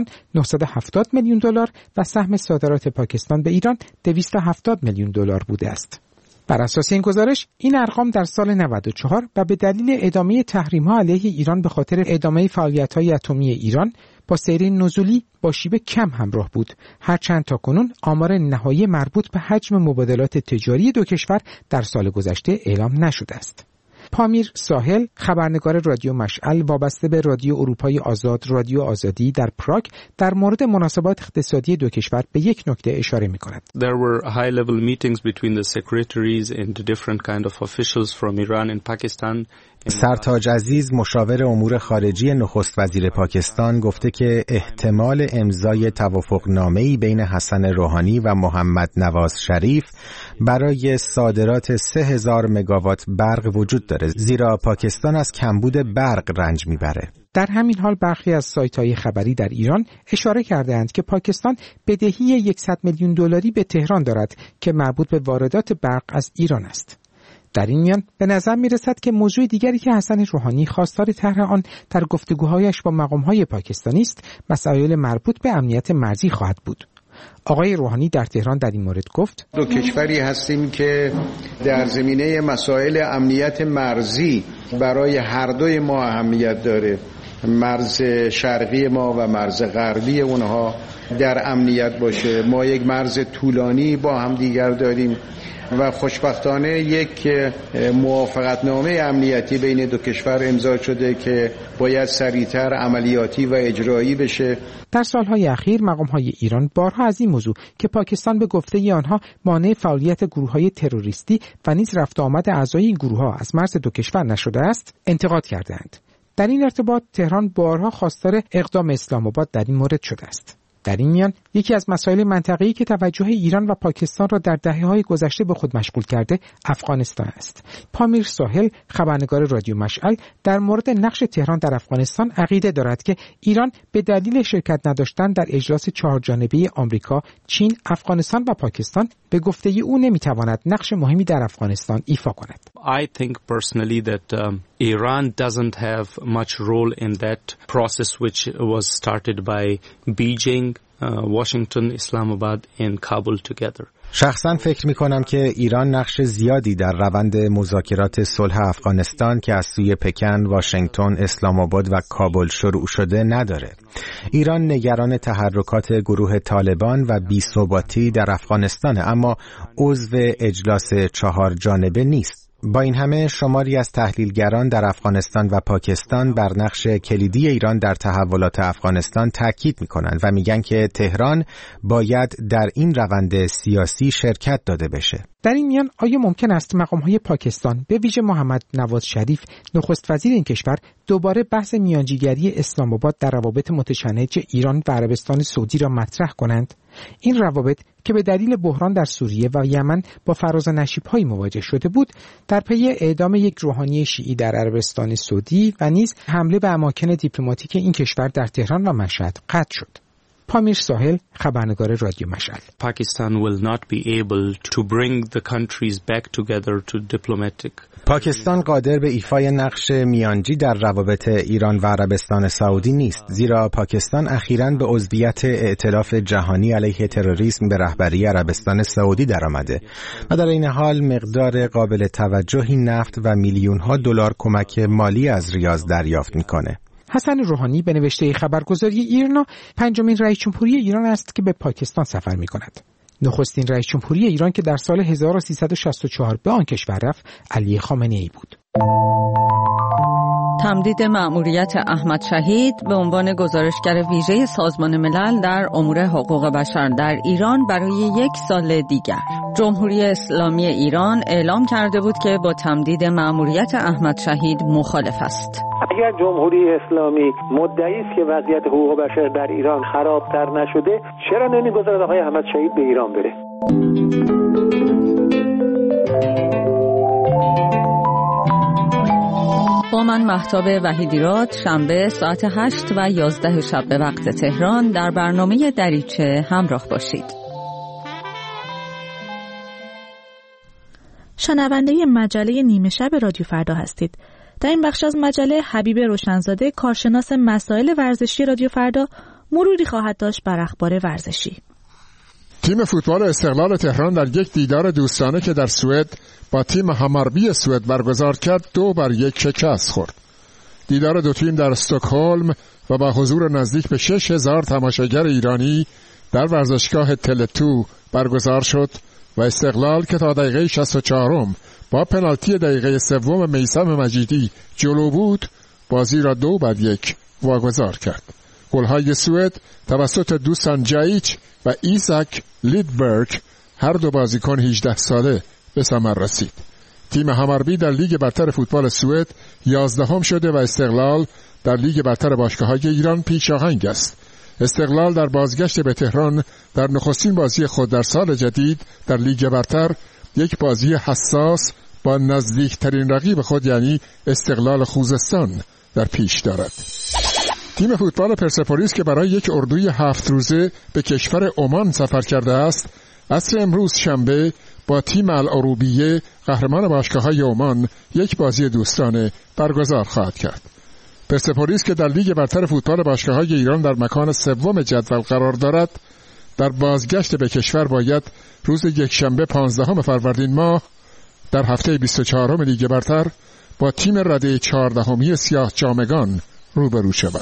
970 میلیون دلار و سهم صادرات پاکستان به ایران 270 میلیون دلار بوده است. بر اساس این گزارش، این ارقام در سال 94 و به دلیل ادامه تحریم‌ها علیه ایران به خاطر ادامه فعالیت‌های اتمی ایران با سیر نزولی با شیب کم همراه بود، هرچند تاکنون آمار نهایی مربوط به حجم مبادلات تجاری دو کشور در سال گذشته اعلام نشده است. پامیر ساحل، خبرنگار رادیو مشعل وابسته به رادیو اروپای آزاد رادیو آزادی در پراگ، در مورد مناسبات اقتصادی دو کشور به یک نکته اشاره می‌کند. There were high-level meetings between the secretaries and the different kind of officials from Iran and Pakistan. سرتاج عزیز، مشاور امور خارجی نخست وزیر پاکستان، گفته که احتمال امضای توافقنامه‌ای بین حسن روحانی و محمد نواز شریف برای صادرات 3000 مگاوات برق وجود داره، زیرا پاکستان از کمبود برق رنج میبره. در همین حال برخی از سایت‌های خبری در ایران اشاره کرده‌اند که پاکستان بدهی 100 میلیون دلاری به تهران دارد که مربوط به واردات برق از ایران است. در این میان به نظر می‌رسد که موضوع دیگری که حسن روحانی خواستار طرح آن در گفتگوهایش با مقام‌های پاکستانی است، مسائل مربوط به امنیت مرزی خواهد بود. آقای روحانی در تهران در این مورد گفت: دو کشوری هستیم که در زمینه مسائل امنیت مرزی برای هر دوی ما اهمیت داره. مرز شرقی ما و مرز غربی اونها در امنیت باشه. ما یک مرز طولانی با هم دیگر داریم و خوشبختانه یک موافقتنامه امنیتی بین دو کشور امضا شده که باید سریعتر عملیاتی و اجرایی بشه. در سالهای اخیر مقام‌های ایران بارها از این موضوع که پاکستان به گفته آنها مانع فعالیت گروه‌های تروریستی و نیز رفت آمد اعضای این گروه‌ها از مرز دو کشور نشده است، انتقاد کردند. در این ارتباط تهران بارها خواستار اقدام اسلام آباد در این مورد شده است. در این میان یکی از مسائل منطقه‌ای که توجه ایران و پاکستان را در دهه‌های گذشته به خود مشغول کرده افغانستان است. پامیر ساحل، خبرنگار رادیو مشعل، در مورد نقش تهران در افغانستان عقیده دارد که ایران به دلیل شرکت نداشتن در اجلاس 4 جانبه آمریکا، چین، افغانستان و پاکستان به گفته او نمیتواند نقش مهمی در افغانستان ایفا کند. I think personally that Iran doesn't have much role in that process which was started by Beijing, Washington, Islamabad and Kabul together. شخصا فکر می کنم که ایران نقش زیادی در روند مذاکرات صلح افغانستان که از سوی پکن، واشنگتن، اسلام آباد و کابل شروع شده نداره. ایران نگران تحرکات گروه طالبان و بی‌ثباتی در افغانستان، اما عضو اجلاس 4 جانبه نیست. با این همه شماری از تحلیلگران در افغانستان و پاکستان بر نقش کلیدی ایران در تحولات افغانستان تاکید می‌کنند و میگن که تهران باید در این روند سیاسی شرکت داده بشه. در این میان آیا ممکن است مقام‌های پاکستان به ویژه محمد نواز شریف نخست وزیر این کشور دوباره بحث میانجیگری اسلام آباد در روابط متشنج ایران و عربستان سعودی را مطرح کنند؟ این روابط که به دلیل بحران در سوریه و یمن با فراز و نشیب‌های مواجه شده بود، در پی اعدام یک روحانی شیعی در عربستان سعودی و نیز حمله به اماکن دیپلماتیک این کشور در تهران و مشهد قطع شد. پامیر ساحل، خبرنگار رادیو مشعل. Pakistan will not be able to bring the countries back together to diplomatic. پاکستان قادر به ایفای نقش میانجی در روابط ایران و عربستان سعودی نیست، زیرا پاکستان اخیراً به عضویت ائتلاف جهانی علیه تروریسم به رهبری عربستان سعودی درآمده و در این حال مقدار قابل توجهی نفت و میلیون‌ها دلار کمک مالی از ریاض دریافت می‌کنه. حسن روحانی به نوشته خبرگزاری ایرنا 5مین رئیس جمهوری ایران است که به پاکستان سفر می‌کند. نخستین رئیس جمهوری ایران که در سال 1364 به آن کشور رفت، علی خامنه‌ای بود. تمدید مأموریت احمد شهید به عنوان گزارشگر ویژه سازمان ملل در امور حقوق بشر در ایران برای 1 سال دیگر. جمهوری اسلامی ایران اعلام کرده بود که با تمدید مأموریت احمد شهید مخالف است. اگر جمهوری اسلامی مدعی است که وضعیت حقوق بشر در ایران خرابتر نشده، چرا نمیگذارد آقای احمد شهید به ایران بره؟ با من مهتاب وحیدیراد شنبه ساعت 8 و 11 شب به وقت تهران در برنامه دریچه همراه باشید. شنونده مجله نیمه شب رادیو فردا هستید. در این بخش از مجله حبیب روشنزاده کارشناس مسائل ورزشی رادیو فردا مروری خواهد داشت بر اخبار ورزشی. تیم فوتبال استقلال تهران در یک دیدار دوستانه که در سوئد با تیم هماربی سوئد برگزار کرد 2-1 شکست خورد. دیدار دو تیم در استکهلم و با حضور نزدیک به 6000 تماشاگر ایرانی در ورزشگاه تله2 برگزار شد و استقلال که تا دقیقه 64 با پنالتی دقیقه سوم میثم مجیدی جلو بود بازی را 2-1 واگذار کرد. گل‌های سوئد توسط دوستان جایچ و ایزاک لیدبرگ هر دو بازیکن 18 ساله به ثمر رسید. تیم هماربی در لیگ برتر فوتبال سوئد 11 شده و استقلال در لیگ برتر باشگاه‌های ایران پیشاهنگ است. استقلال در بازگشت به تهران در نخستین بازی خود در سال جدید در لیگ برتر یک بازی حساس با نزدیکترین رقیب خود یعنی استقلال خوزستان در پیش دارد. تیم فوتبال پرسپولیس که برای یک اردوی 7 روزه به کشور عمان سفر کرده است، عصر امروز شنبه با تیم العروبیه قهرمان باشگاه‌های عمان یک بازی دوستانه برگزار خواهد کرد. پرسپولیس که در لیگ برتر فوتبال باشگاه‌های ایران در مکان سوم جدول قرار دارد، در بازگشت به کشور باید روز یکشنبه 15 فروردین ماه در هفته 24 لیگ برتر با تیم رده 14 سیاه جامگان روبرو شود.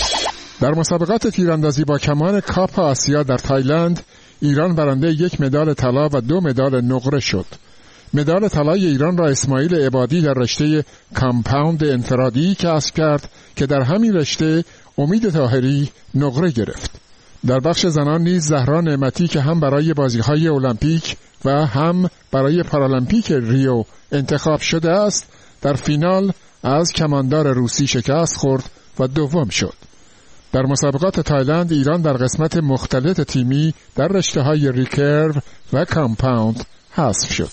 در مسابقات تیراندازی با کمان کاپ آسیا در تایلند ایران برنده 1 مدال طلا و 2 مدال نقره شد. مدال طلای ایران را اسماعیل عبادی در رشته کامپاوند انفرادی کسب کرد که در همین رشته امید طاهری نقره گرفت. در بخش زنان نیز زهرا نعمتی که هم برای بازی‌های المپیک و هم برای پارالمپیک ریو انتخاب شده است در فینال از کماندار روسی شکست خورد و دوم شد. در مسابقات تایلند ایران در قسمت مختلط تیمی در رشته‌های ریکرو و کامپاوند حذف شد.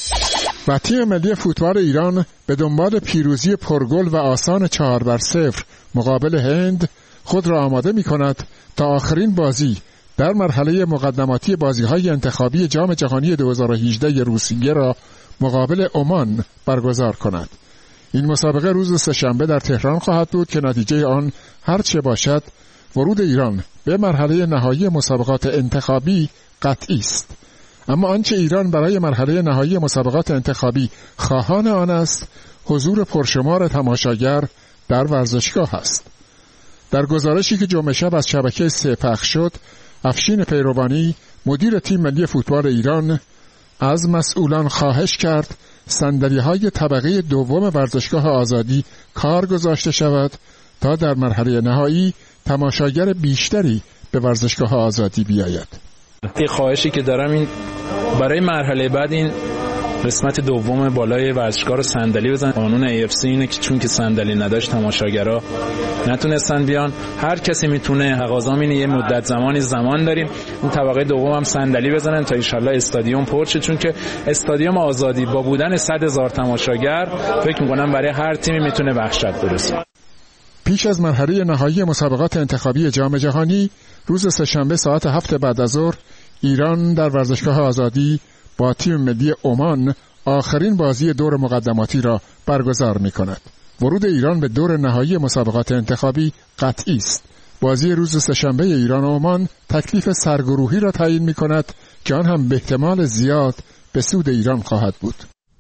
و تیم ملی فوتبال ایران به دنبال پیروزی پرگل و آسان 4-0 مقابل هند خود را آماده می‌کند تا آخرین بازی در مرحله مقدماتی بازی‌های انتخابی جام جهانی 2018 روسیه را مقابل عمان برگزار کند. این مسابقه روز سه‌شنبه در تهران خواهد بود که نتیجه آن هر چه باشد ورود ایران به مرحله نهایی مسابقات انتخابی قطعی است. اما آنچه ایران برای مرحله نهایی مسابقات انتخابی خواهان آن است حضور پرشمار تماشاگر در ورزشگاه است. در گزارشی که جمعه شب از شبکه 3 پخش شد، افشین پیروانی مدیر تیم ملی فوتبال ایران از مسئولان خواهش کرد صندلی‌های طبقه دوم ورزشگاه آزادی کار گذاشته شود تا در مرحله نهایی تماشاگر بیشتری به ورزشگاه آزادی بیاید. این خواهشی که دارم این برای مرحله بعد این قسمت دوم بالای ورزشگاه رو صندلی بزن. قانون AFC اینه که چون که صندلی نداشت تماشاگرها نتونستن بیان. هر کسی میتونه، تقاضا اینه یه مدت زمان داریم اون طبقه دوم هم صندلی بزنن تا ان شاءالله استادیوم پر شه، چون که استادیوم آزادی با بودن 100,000 تماشاگر فکر می‌کنم برای هر تیمی میتونه وحشت برسونه. پیش از مرحله نهایی مسابقات انتخابی جام جهانی روز سه‌شنبه ساعت 7 بعد از ظهر ایران در ورزشگاه آزادی با تیم ملی عمان آخرین بازی دور مقدماتی را برگزار می‌کند. ورود ایران به دور نهایی مسابقات انتخابی قطعی است. بازی روز سه‌شنبه ایران و عمان تکلیف سرگروهی را تعیین می‌کند که آن هم به احتمال زیاد به سود ایران خواهد بود.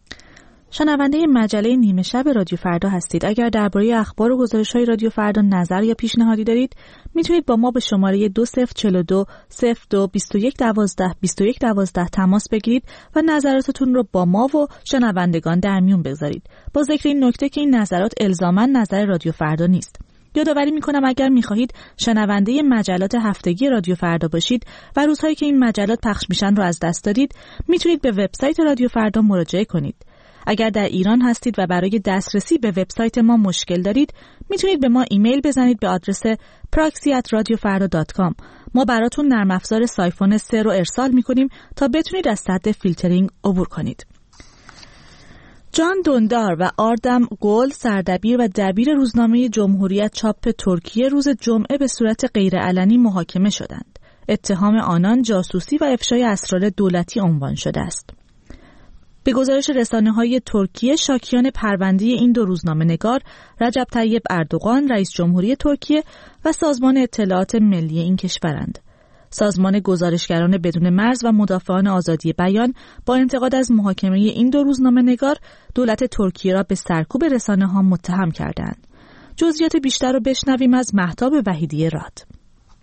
شنونده مجله نیمه شب رادیو فردا هستید. اگر درباره اخبار و گزارش‌های رادیو فردا نظر یا پیشنهادی دارید میتونید با ما به شماره 2042 02 21 12 21 12 تماس بگیرید و نظراتتون رو با ما و شنوندگان در میون بگذارید. با ذکر این نکته که این نظرات الزاماً نظر رادیو فردا نیست. یادآوری میکنم اگر میخواهید شنونده مجلات هفتگی رادیو فردا باشید و روزهایی که این مجلات پخش میشن رو از دست دادید میتونید به وبسایت رادیو فردا مراجعه کنید. اگر در ایران هستید و برای دسترسی به وبسایت ما مشکل دارید میتونید به ما ایمیل بزنید به آدرس proxy@radiofarda.com. ما براتون نرم افزار سایفون 3 رو ارسال میکنیم تا بتونید از سد فیلترینگ عبور کنید. جان دوندار و آردم گول سردبیر و دبیر روزنامه جمهوریت چاپ ترکیه روز جمعه به صورت غیرعلنی محاکمه شدند. اتهام آنان جاسوسی و افشای اسرار دولتی عنوان شده است. به گزارش رسانه‌های ترکیه، شاکیان پرونده این دو روزنامه‌نگار رجب طیب اردوغان رئیس جمهوری ترکیه و سازمان اطلاعات ملی این کشورند. سازمان گزارشگران بدون مرز و مدافعان آزادی بیان با انتقاد از محاکمه این دو روزنامه‌نگار دولت ترکیه را به سرکوب رسانه‌ها متهم کردند. جزئیات بیشتر رو بشنویم از مهتاب وحیدی راد.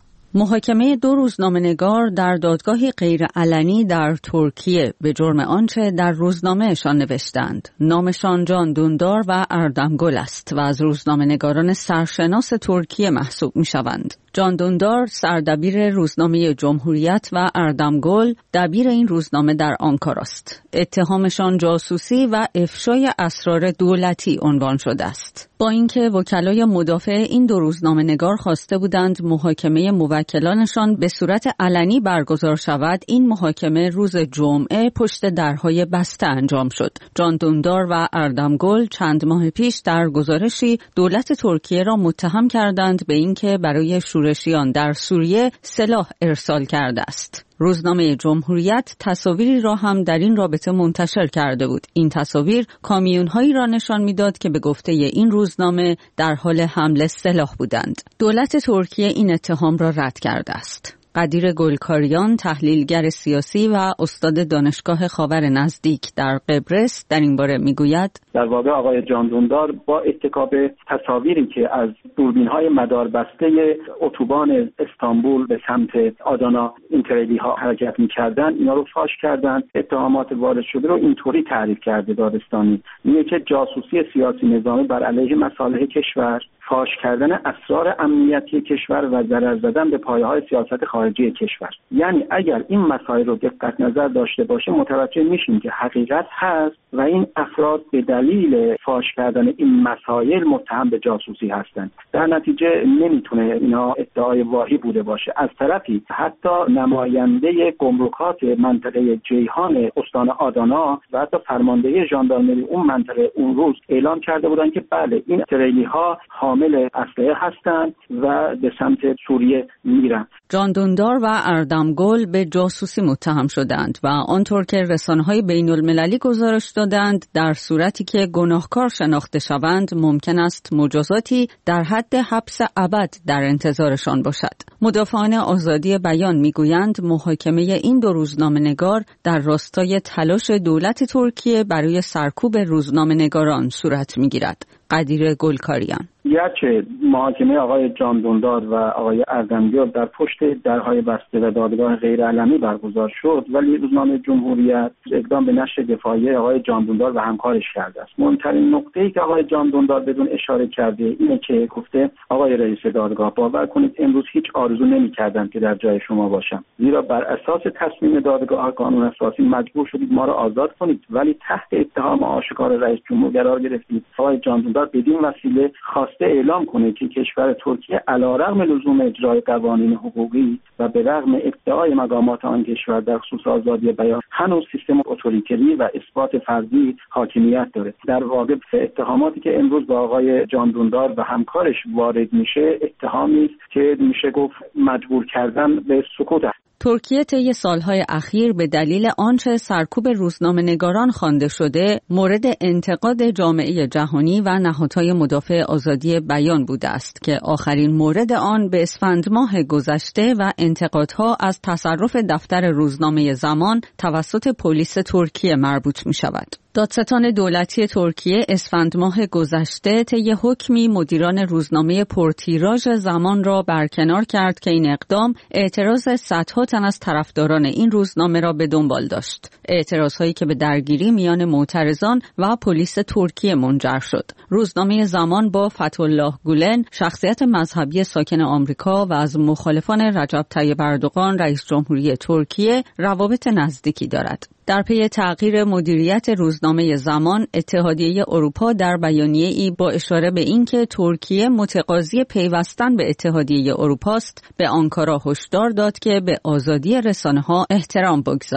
محاکمه دو روزنامه‌نگار در دادگاهی غیرعلنی در ترکیه به جرم آنچه در روزنامه‌شان نوشتند. نامشان جان دوندار و اردم گل است و از روزنامه‌نگاران سرشناس ترکیه محسوب می‌شوند. جان دوندار سردبیر روزنامه جمهوریت و اردم گل دبیر این روزنامه در آنکارا است. اتهامشان جاسوسی و افشای اسرار دولتی عنوان شده است. با اینکه وکلای مدافع این دو روزنامه‌نگار خواسته بودند محاکمه موکلانشان به صورت علنی برگزار شود، این محاکمه روز جمعه پشت درهای بسته انجام شد. جان دوندار و اردم گل چند ماه پیش در گزارشی دولت ترکیه را متهم کردند به اینکه برای شورشیان در سوریه سلاح ارسال کرده است. روزنامه جمهوریت تصاویری را هم در این رابطه منتشر کرده بود. این تصاویر کامیون‌هایی را نشان می‌داد که به گفته این روزنامه در حال حمل سلاح بودند. دولت ترکیه این اتهام را رد کرده است. قدیر گلکاریان، تحلیلگر سیاسی و استاد دانشگاه خاور نزدیک در قبرس در این باره میگوید: در واقع آقای جان دوندار با اتکا به تصاویری که از دوربین‌های مداربسته اتوبان استانبول به سمت آدانا این تریلی‌ها حرکت می‌کردند، اینا رو فاش کردند. اتهامات وارد شده رو اینطوری تعریف کرده دادستانی، میگه که جاسوسی سیاسی نظامی بر علیه مصالح کشور، فاش کردن اسرار امنیتی کشور و ضرر زدن به پایه‌های سیاست خارجی کشور. یعنی اگر این مسائل رو دقت نظر داشته باشه متوجه میشیم که حقیقت هست و این افراد به دلیل فاش کردن این مسائل متهم به جاسوسی هستند. در نتیجه نمیتونه اینا ادعای واهی بوده باشه. از طرفی حتی نماینده گمرکات منطقه جیهان استان آدانا و حتی فرمانده ژاندارمری اون منطقه اون روز اعلام کرده بودن که بله این تریلی ها حامل اسلحه هستند و به سمت سوریه میرن. جان دوندار و اردم گل به جاسوسی متهم شدند و آنطور که رسانه‌های بین‌المللی گزارش دادند در صورتی که گناهکار شناخته شوند ممکن است مجازاتی در حد حبس ابد در انتظارشان باشد. مدافعان آزادی بیان میگویند محاکمه این دو روزنامه‌نگار در راستای تلاش دولت ترکیه برای سرکوب روزنامه‌نگاران صورت میگیرد. قدیر گلکاریان: گرچه محاکمه آقای جان دوندار و آقای اردمگل در پشت درهای بسته و دادگاه غیرعلنی برگزار شد، ولی روزنامه جمهوریت اقدام به نشر دفاعی آقای جان دوندار و همکارش کرده است. مهمترین نکته‌ای که آقای جان دوندار بدون اشاره کرده اینه که گفته آقای رئیس دادگاه باور کنید امروز هیچ آرزو نمی‌کردم که در جای شما باشم، زیرا بر اساس تصمیم دادگاه قانون اساسی مجبور شدید ما را آزاد کنید، ولی تحت اتهام آشکار رئیس جمهور قرار گرفتید. آقای جان دوندار بدین وسیله خواسته اعلام کنه که کشور ترکیه علیرغم لزوم اجرای قوانین حقوقی و به رغم ادعای مقامات آن کشور در خصوص آزادی بیان هنوز سیستم اتوریتری و اثبات فردی حاکمیت داره. در واقع اتهاماتی که امروز با آقای جان دوندار و همکارش وارد میشه اتهامی است که میشه گفت مجبور کردن به سکوت است. ترکیه طی سالهای اخیر به دلیل آنچه سرکوب روزنامه‌نگاران خوانده شده مورد انتقاد جامعه جهانی و نهادهای مدافع آزادی بیان بوده است که آخرین مورد آن به اسفند ماه گذشته و انتقادها از تصرف دفتر روزنامه زمان توسط پلیس ترکیه مربوط می شود. دادستان دولتی ترکیه اسفند ماه گذشته طی حکمی مدیران روزنامه پرتیراژ زمان را برکنار کرد که این اقدام اعتراض صدها تن از طرفداران این روزنامه را به دنبال داشت. اعتراضهایی که به درگیری میان معترضان و پلیس ترکیه منجر شد. روزنامه زمان با فتح‌الله گولن، شخصیت مذهبی ساکن آمریکا و از مخالفان رجب طیب اردوغان رئیس جمهوری ترکیه روابط نزدیکی دارد. در پی تغییر مدیریت روزنامه زمان، اتحادیه اروپا در بیانیه‌ای با اشاره به اینکه ترکیه متقاضی پیوستن به اتحادیه اروپا است، به آنکارا هشدار داد که به آزادی رسانه‌ها احترام بگذارد.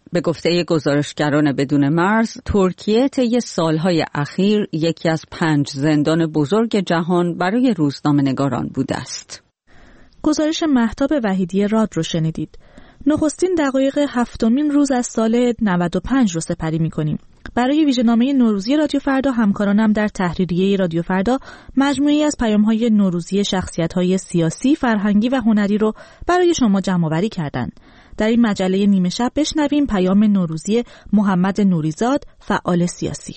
به گفته گزارشگران بدون مرز، ترکیه طی سالهای اخیر یکی از 5 زندان بزرگ جهان برای روزنامه‌نگاران بوده است. گزارش مهتاب وحیدی راد رو شنیدید. نخستین دقایق 7مین روز از سال 95 رو سپری می‌کنیم. برای ویژه‌نامه نوروزی رادیو فردا همکارانم در تحریریه رادیو فردا مجموعه‌ای از پیام‌های نوروزی شخصیت‌های سیاسی، فرهنگی و هنری رو برای شما جمع‌آوری کردند. در این مجله نیمه شب بشنویم پیام نوروزی محمد نوریزاد، فعال سیاسی.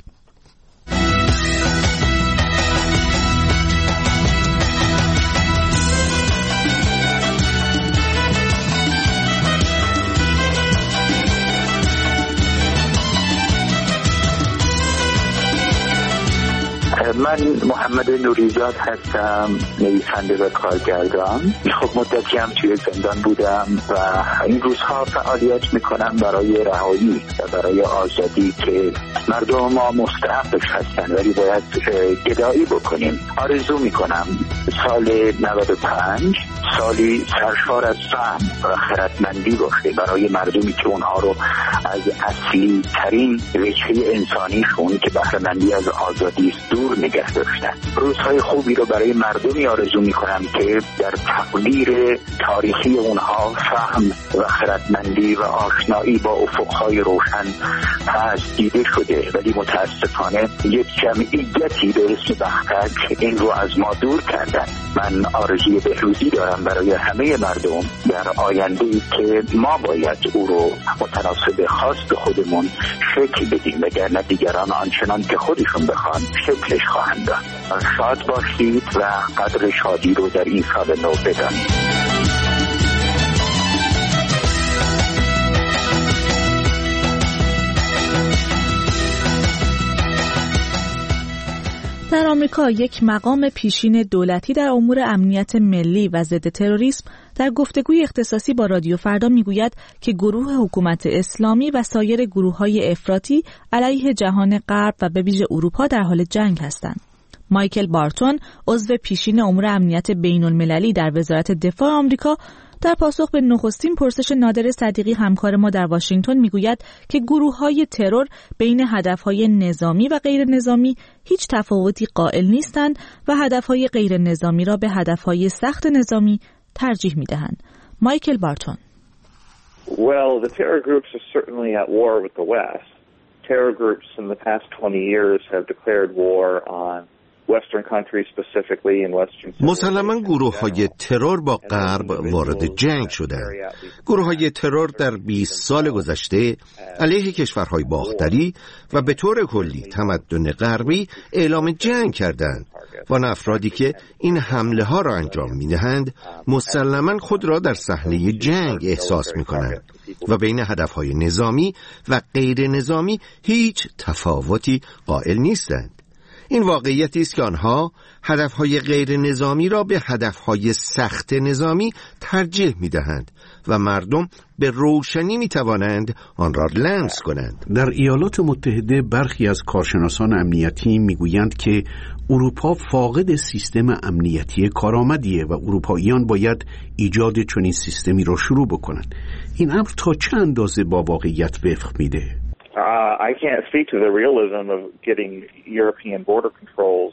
من محمد نوریزاد هستم، نویسنده و کارگردان. خب مدتی هم توی زندان بودم و این روزها فعالیت میکنم برای رهایی و برای آزادی که مردم ما مستحقش هستن ولی باید گدایی بکنیم. آرزو میکنم سال 95 سالی سرشار از فهم و خردمندی باشه برای مردمی که اونها رو از اصلی ترین وجهه انسانیشون که بهره‌مندی از آزادی دور نگه داشتن. روزهای خوبی رو برای مردمی آرزو میکنم که در تقدیر تاریخی اونها فهم و خردمندی و آشنایی با افقهای روشن پس دیده شده، ولی متاسفانه یک جمعیتی به اسم بختک این رو از ما دور کردن. من آرزوی بهروزی دارم برای همه مردم در آینده‌ای که ما باید او رو متناسب خواست خودمون شکل بدیم، وگرنه دیگران آنچنان که خودشون بخوان شکلش خواهند داد. شاد باشید و قدر شادی رو در این سال نو بدانید. در آمریکا یک مقام پیشین دولتی در امور امنیت ملی و ضد تروریسم در گفتگوی اختصاصی با رادیو فردا میگوید که گروه حکومت اسلامی و سایر گروه‌های افراطی علیه جهان غرب و به ویژه اروپا در حال جنگ هستند. مایکل بارتون، عضو پیشین امور امنیت بین‌المللی در وزارت دفاع آمریکا، در پاسخ به نخستین پرسش نادر صدیقی همکار ما در واشنگتن میگوید که گروه‌های ترور بین هدف‌های نظامی و غیر نظامی هیچ تفاوتی قائل نیستند و هدف‌های غیر نظامی را به هدف‌های سخت نظامی ترجیح می‌دهند. مایکل بارتون: Well, the terror groups are certainly at war with the West. Terror groups in the past 20 years have declared war on مسلماً گروه‌های ترور با غرب وارد جنگ شدند. گروه‌های ترور در 20 سال گذشته علیه کشورهای باختری و به طور کلی تمدن غربی اعلام جنگ کردند و افرادی که این حمله ها را انجام می‌دهند مسلماً خود را در صحنه جنگ احساس می‌کنند و بین هدف‌های نظامی و غیر نظامی هیچ تفاوتی قائل نیستند. این واقعیتی است که آنها هدفهای غیر نظامی را به هدفهای سخت نظامی ترجیح می‌دهند و مردم به روشنی می‌توانند آن را لمس کنند. در ایالات متحده برخی از کارشناسان امنیتی می‌گویند که اروپا فاقد سیستم امنیتی کارآمدیه و اروپاییان باید ایجاد چنین سیستمی را شروع بکنند. این امر تا چه اندازه با واقعیت وفق میده؟ I can't speak to the realism of getting European border controls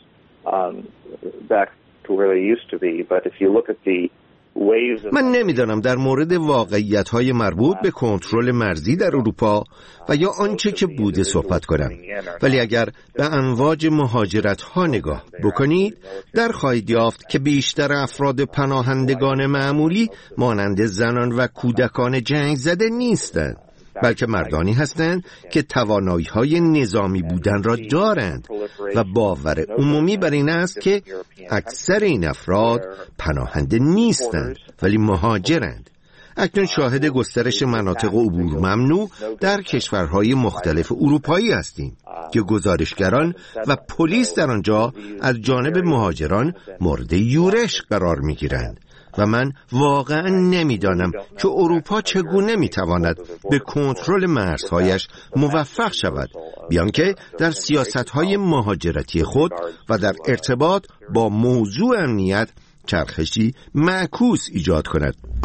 back to where they used to be, but if you look at the waves of... من نمیدانم در مورد واقعیت‌های مربوط به کنترل مرزی در اروپا و یا آنچه که بوده صحبت کنم، ولی اگر به امواج مهاجرت‌ها نگاه بکنید در خواهید یافت که بیشتر افراد پناهندگان معمولی مانند زنان و کودکان جنگ زده نیستند، بلکه مردانی هستند که توانایی‌های نظامی بودن را دارند و باور عمومی بر این است که اکثر این افراد پناهنده نیستند ولی مهاجرند. اکنون شاهد گسترش مناطق عبور ممنوع در کشورهای مختلف اروپایی هستیم که گزارشگران و پلیس در آنجا از جانب مهاجران مورد یورش قرار می‌گیرند و من واقعا نمیدانم که اروپا چگونه میتواند به کنترل مرزهایش موفق شود، بیان که در سیاستهای مهاجرتی خود و در ارتباط با موضوع امنیت چرخشی معکوس ایجاد کند.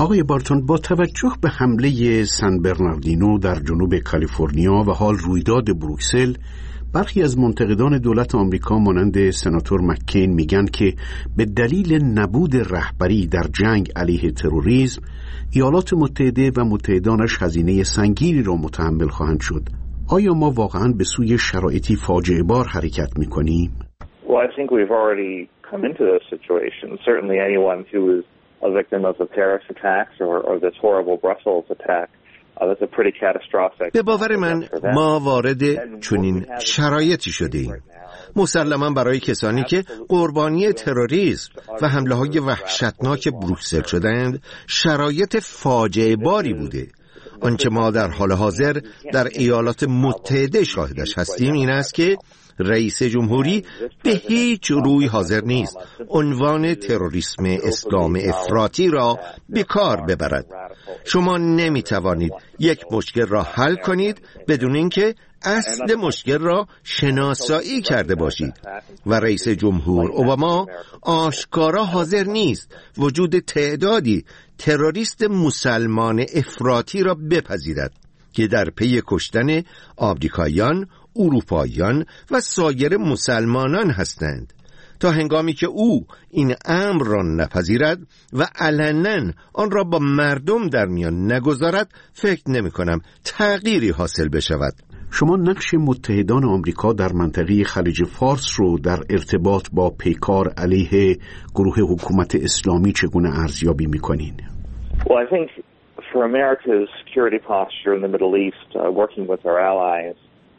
آقای بارتون، با توجه به حمله سن برناردینو در جنوب کالیفرنیا و حال رویداد بروکسل، برخی از منتقدان دولت آمریکا مانند سناتور مککین میگن که به دلیل نبود رهبری در جنگ علیه تروریسم، ایالات متحده و متحدانش هزینه سنگینی را متحمل خواهند شد. آیا ما واقعاً به سوی شرایطی فاجعه بار حرکت میکنیم؟ Well, I think we've already come into this situation. Certainly anyone who is a victim of the Paris attacks or this horrible Brussels attack, that's a pretty catastrophic. به باور من ما وارد چنین شرایطی شدیم. مسلماً برای کسانی که قربانی تروریسم و حمله‌های وحشتناک بروکسل شدند، شرایط فاجعه باری بوده. آنچه ما در حال حاضر در ایالات متحده شاهدش هستیم این است که رئیس جمهوری به هیچ روی حاضر نیست عنوان تروریسم اسلام افراطی را به کار ببرد. شما نمیتوانید یک مشکل را حل کنید بدون اینکه اصل مشکل را شناسایی کرده باشید و رئیس جمهور اوباما آشکارا حاضر نیست وجود تعدادی تروریست مسلمان افراطی را بپذیرد که در پی کشتن آمریکاییان، اروپاییان و سایر مسلمانان هستند، تا هنگامی که او این امر را نپذیرد و علنا آن را با مردم در میان نگذارد، فکر نمی کنم تغییری حاصل بشود. شما نقش متحدان آمریکا در منطقه خلیج فارس رو در ارتباط با پیکار علیه گروه حکومت اسلامی چگونه ارزیابی می‌کنین؟ Well, I think for America's security posture in the Middle East, working with our allies,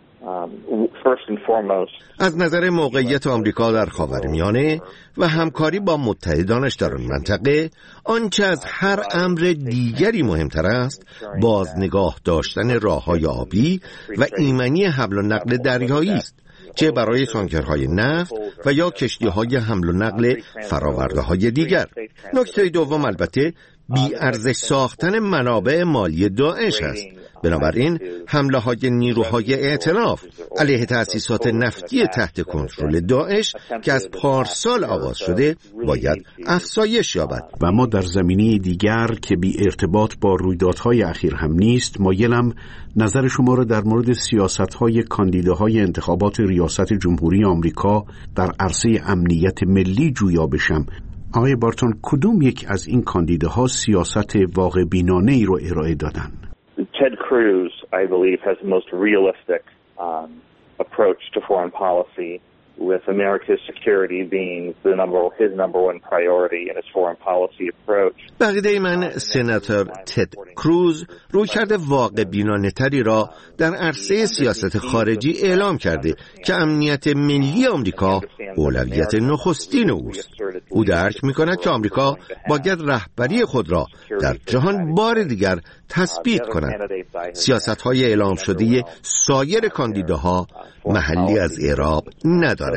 first and foremost. از نظر موقعیت آمریکا در خاورمیانه و همکاری با متحدانش در آن منطقه، آنچه از هر امر دیگری مهمتر است، بازنگاه داشتن راه‌های آبی و ایمنی حمل و نقل دریایی است، چه برای تانکرهای نفت و یا کشتی‌های حمل و نقل فرآورده‌های دیگر. نکته دوم البته بی‌ارزش ساختن منابع مالی داعش است. بنابراین حمله‌های نیروهای ائتلاف علیه تأسیسات نفتی تحت کنترل داعش که از پارسال آغاز شده باید افزایش یابد. و ما در زمینه دیگر که بی ارتباط با رویدادهای اخیر هم نیست، مایلم نظر شما را در مورد سیاست‌های کاندیداهای انتخابات ریاست جمهوری آمریکا در عرصه امنیت ملی جویا بشم. آقای بارتون، کدوم یک از این کاندیداها سیاست واقع بینانه ای رو ارائه دادن؟ Ted Cruz, I believe, has the most realistic approach to foreign policy, with America's security being his number one priority in his foreign policy approach. بقیده من سناتور تد کروز رویکرد واقع بینانه تری را در عرصه سیاست خارجی اعلام کرده که امنیت ملی آمریکا اولویت نخستین اوست. او درک می‌کند که آمریکا باید رهبری خود را در جهان بار دیگر تثبیت کند. سیاست‌های اعلام شده سایر کاندیداها محلی از اعراب ندارد.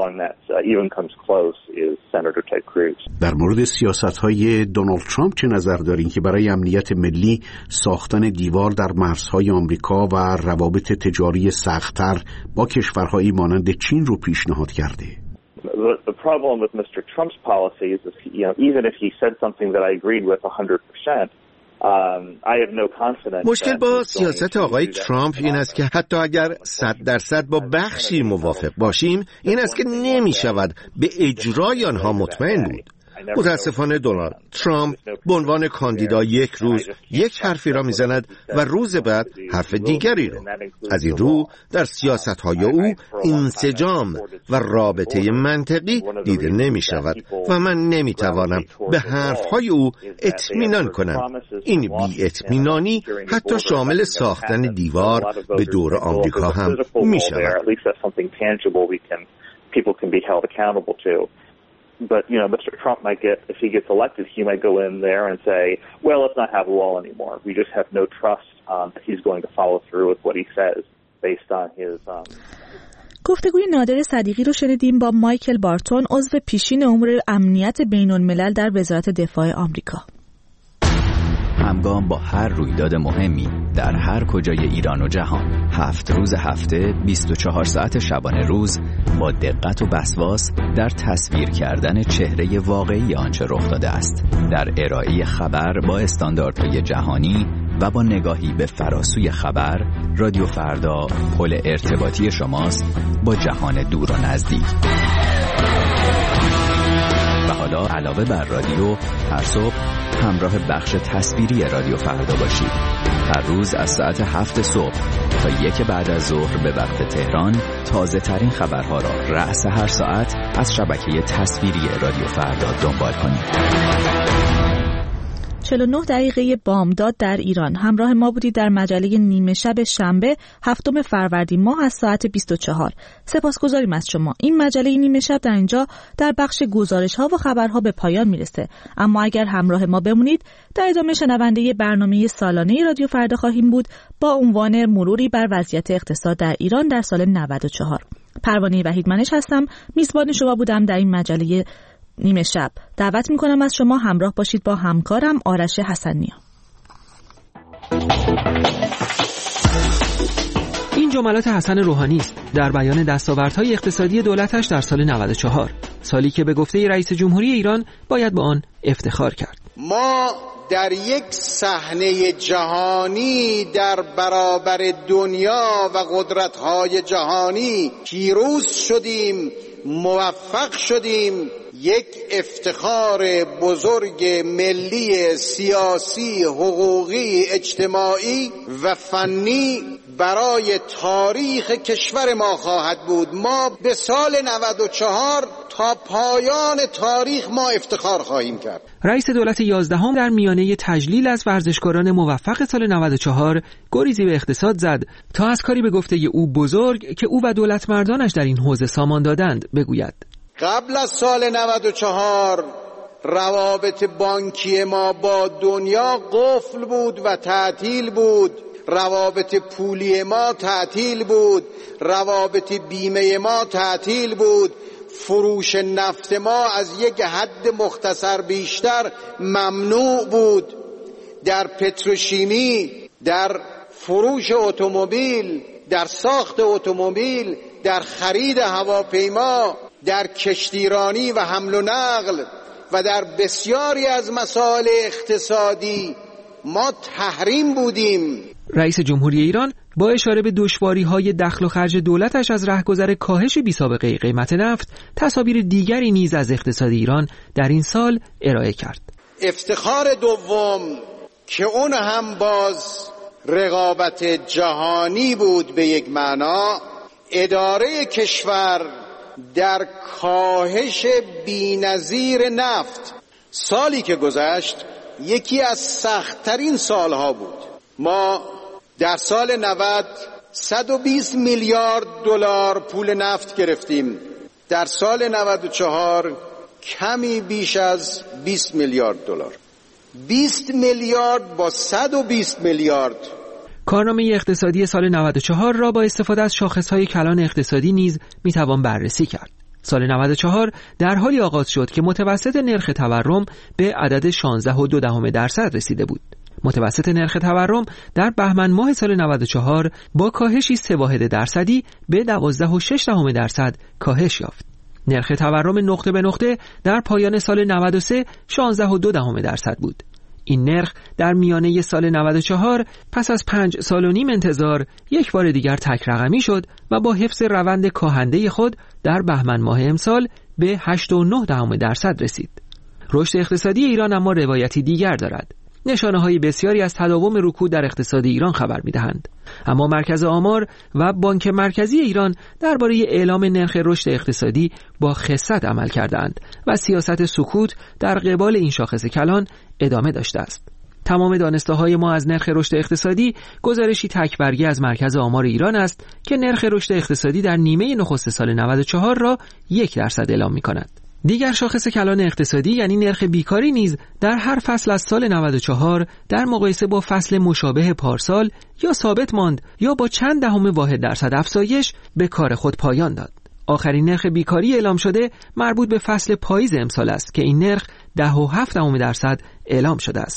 در مورد سیاست‌های دونالد ترامپ چه نظر دارین که برای امنیت ملی ساختن دیوار در مرزهای آمریکا و روابط تجاری سخت‌تر با کشورهایی مانند چین رو پیشنهاد کرده؟ The problem with Mr. Trump's policies is, even if he said something that I agreed with 100%, I have no confidence. مشکل با سیاست آقای ترامپ این است که حتی اگر 100% با بخشی موافق باشیم، این است که نمی شود به اجرای آنها مطمئن بود. متاسفانه دونالد ترامپ به عنوان کاندیدا یک روز یک حرفی را میزند و روز بعد حرف دیگری را. از این رو در سیاست‌های او انسجام و رابطه منطقی دیده نمی شود و من نمی توانم به حرف‌های او اطمینان کنم. این بی اطمینانی حتی شامل ساختن دیوار به دور آمریکا هم می شود. But, Mr. Trump might if he gets elected, he might go in there and say, well, let's not have a wall anymore. We just have no trust that he's going to follow through with what he says based on his... گفتگوی نادر صدیقی رو شنیدیم با مایکل بارتون، عضو پیشین امور امنیت بین‌الملل در وزارت دفاع آمریکا. همگام با هر رویداد مهمی در هر کجای ایران و جهان. 7 روز هفته، 24 ساعت شبانه روز، با دقت و وسواس در تصویر کردن چهره واقعی آنچه رخ داده است، در ارائه خبر با استانداردهای جهانی و با نگاهی به فراسوی خبر. رادیو فردا پل ارتباطی شماست با جهان دور و نزدیک. و حالا علاوه بر رادیو، هر صبح همراه بخش تصویری رادیو فردا باشید. هر روز از ساعت 7 صبح تا 1 بعد از ظهر به وقت تهران، تازه ترین خبرها را رأس هر ساعت از شبکه تصویری رادیو فردا دنبال کنید. 49 دقیقه بامداد در ایران. همراه ما بودید در مجله نیمه شب شنبه 7 فروردین ماه از ساعت 24. سپاسگزاریم از شما. این مجله نیمه شب در اینجا در بخش گزارش‌ها و خبرها به پایان میرسه. اما اگر همراه ما بمونید، در ادامه شنونده برنامه سالانه رادیو فردا خواهیم بود با عنوان مروری بر وضعیت اقتصاد در ایران در سال 94. پروانه وحیدمنش هستم. میزبان شما بودم در این مجله نیمه شب. دعوت میکنم از شما همراه باشید با همکارم آرش حسنیا. این جملات حسن روحانی است در بیان دستاوردهای اقتصادی دولتش در سال 94، سالی که به گفته رئیس جمهوری ایران باید با آن افتخار کرد. ما در یک صحنه جهانی در برابر دنیا و قدرت‌های جهانی پیروز شدیم، موفق شدیم، یک افتخار بزرگ ملی، سیاسی، حقوقی، اجتماعی و فنی برای تاریخ کشور ما خواهد بود. ما به سال 94 تا پایان تاریخ ما افتخار خواهیم کرد. رئیس دولت 11 در میانه تجلیل از ورزشکاران موفق سال 94 گریزی به اقتصاد زد تا از کاری به گفته او بزرگ که او و دولت مردانش در این حوزه سامان دادند بگوید. قبل از سال 94 روابط بانکی ما با دنیا قفل بود و تعطیل بود، روابط پولی ما تعطیل بود، روابط بیمه ما تعطیل بود، فروش نفت ما از یک حد مختصر بیشتر ممنوع بود. در پتروشیمی، در فروش اتومبیل، در ساخت اتومبیل، در خرید هواپیما، در کشتیرانی و حمل و نقل و در بسیاری از مسائل اقتصادی ما تحریم بودیم. رئیس جمهوری ایران با اشاره به دشواری‌های دخل و خرج دولتش از رهگذر کاهش بی‌سابقه قیمت نفت، تصاویر دیگری نیز از اقتصاد ایران در این سال ارائه کرد. افتخار دوم که اون هم باز رقابت جهانی بود به یک معنا، اداره کشور در کاهش بی‌نظیر نفت. سالی که گذشت یکی از سخت‌ترین سالها بود. ما در سال 90 120 میلیارد دلار پول نفت گرفتیم. در سال 94 کمی بیش از 20 میلیارد دلار. 20 میلیارد با 120 میلیارد. کارنامه اقتصادی سال 94 را با استفاده از شاخص‌های کلان اقتصادی نیز میتوان بررسی کرد. سال 94 در حالی آغاز شد که متوسط نرخ تورم به عدد 16.2% رسیده بود. متوسط نرخ تورم در بهمن ماه سال 94 با کاهشی 0.3% به 12.6% کاهش یافت. نرخ تورم نقطه به نقطه در پایان سال 93 16.2% بود. این نرخ در میانه سال 94 پس از 5 سال و نیم انتظار یک بار دیگر تک رقمی شد و با حفظ روند کاهنده خود در بهمن ماه امسال به 8.9% رسید. رشد اقتصادی ایران اما روایتی دیگر دارد. نشانه‌های بسیاری از تداوم رکود در اقتصاد ایران خبر می‌دهند. اما مرکز آمار و بانک مرکزی ایران درباره اعلام نرخ رشد اقتصادی با خست عمل کردند و سیاست سکوت در قبال این شاخص کلان ادامه داشته است. تمام دانسته‌های ما از نرخ رشد اقتصادی گزارشی تک‌برگی از مرکز آمار ایران است که نرخ رشد اقتصادی در نیمه نخست سال 94 را 1% اعلام می‌کند. دیگر شاخص کلان اقتصادی یعنی نرخ بیکاری نیز در هر فصل از سال 94 در مقایسه با فصل مشابه پارسال یا ثابت ماند یا با چند دهم واحد درصد افزایش به کار خود پایان داد. آخرین نرخ بیکاری اعلام شده مربوط به فصل پاییز امسال است که این نرخ 10.7% اعلام شده است.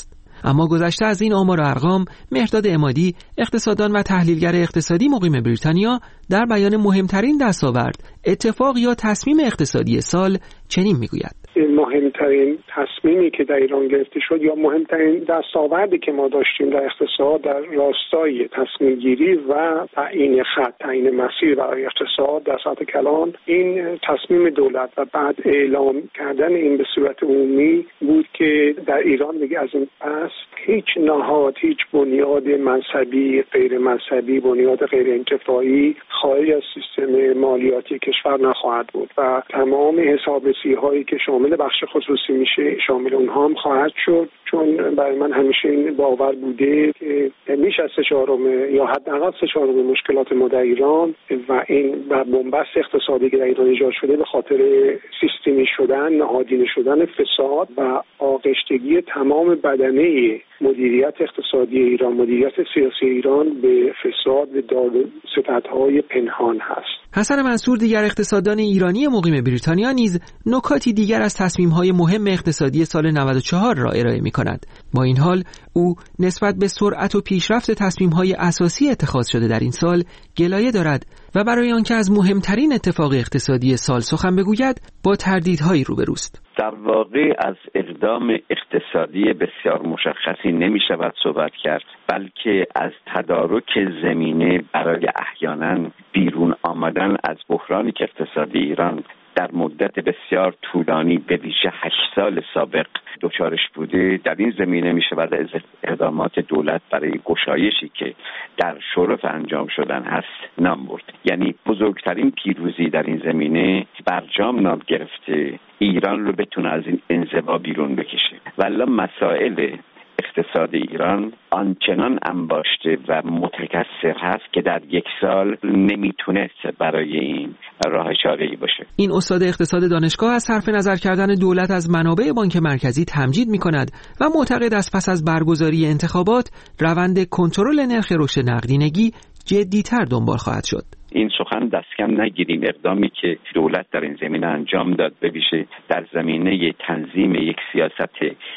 اما گذشته از این آمار و ارقام، مهرداد عمادی، اقتصاددان و تحلیلگر اقتصادی مقیم بریتانیا، در بیان مهمترین دستاورد، اتفاق یا تصمیم اقتصادی سال چنین میگوید: مهمترین تصمیمی که در ایران گرفته شد یا مهمترین دستاوردی که ما داشتیم در اقتصاد در راستای تصمیم گیری و تعیین خط، تعیین مسیر برای اقتصاد در سطح کلان، این تصمیم دولت و بعد اعلام کردن این به صورت عمومی بود که در ایران دیگه از این پس هیچ نهاد، هیچ بنیاد مذهبی، غیر مذهبی، بنیاد غیر انتفاعی خارج از سیستم مالیاتی کشور نخواهد بود و تمام حسابرسی هایی که شامل بخش خصوصی میشه شامل اونها هم خواهد شد، چون برای من همیشه این باور بوده که بیش از 3/4 یا حداقل 3/4 مشکلات ما در ایران و این بنبست اقتصادی که در ایران ایجاد شده به خاطر سیستمی شدن، نهادینه شدن فساد و آغشتگی تمام بدنه مدیریت اقتصادی ایران، مدیریت سیاسی ایران به فساد و دادوستدهای پنهان هست. حسن منصور، دیگر اقتصاددان ایرانی مقیم بریتانیا، نیز نکاتی دیگر از تصمیم‌های مهم اقتصادی سال 94 را ارائه می‌کند. با این حال او نسبت به سرعت و پیشرفت تصمیم‌های اساسی اتخاذ شده در این سال گلایه دارد و برای آنکه از مهمترین اتفاق اقتصادی سال سخن بگوید با تردیدهایی روبروست. در واقع از اقدام اقتصادی بسیار مشخصی نمی شود صحبت کرد، بلکه از تدارک زمینه برای احیانا بیرون آمدن از بحرانی که اقتصادی ایران در مدت بسیار طولانی به ویژه 8 سال سابق دچارش بوده. در این زمینه می شود از اقدامات دولت برای گشایشی که در شرف انجام شدن هست نام برد. یعنی بزرگترین پیروزی در این زمینه برجام نام گرفته ایران رو بتونه از این انزوا بیرون بکشه. والا مسائل اقتصاد ایران آنچنان انباشته و متکثر هست که در 1 سال نمیتونست برای این راه چاره‌ای باشه. این استاد اقتصاد دانشگاه از صرف نظر کردن دولت از منابع بانک مرکزی تمجید می‌کند و معتقد است پس از برگزاری انتخابات روند کنترل نرخ رشد نقدینگی جدی‌تر دنبال خواهد شد. این سخن دستکم نگیریم. اقدامی که دولت در این زمینه انجام داد به ویژه در زمینه تنظیم یک سیاست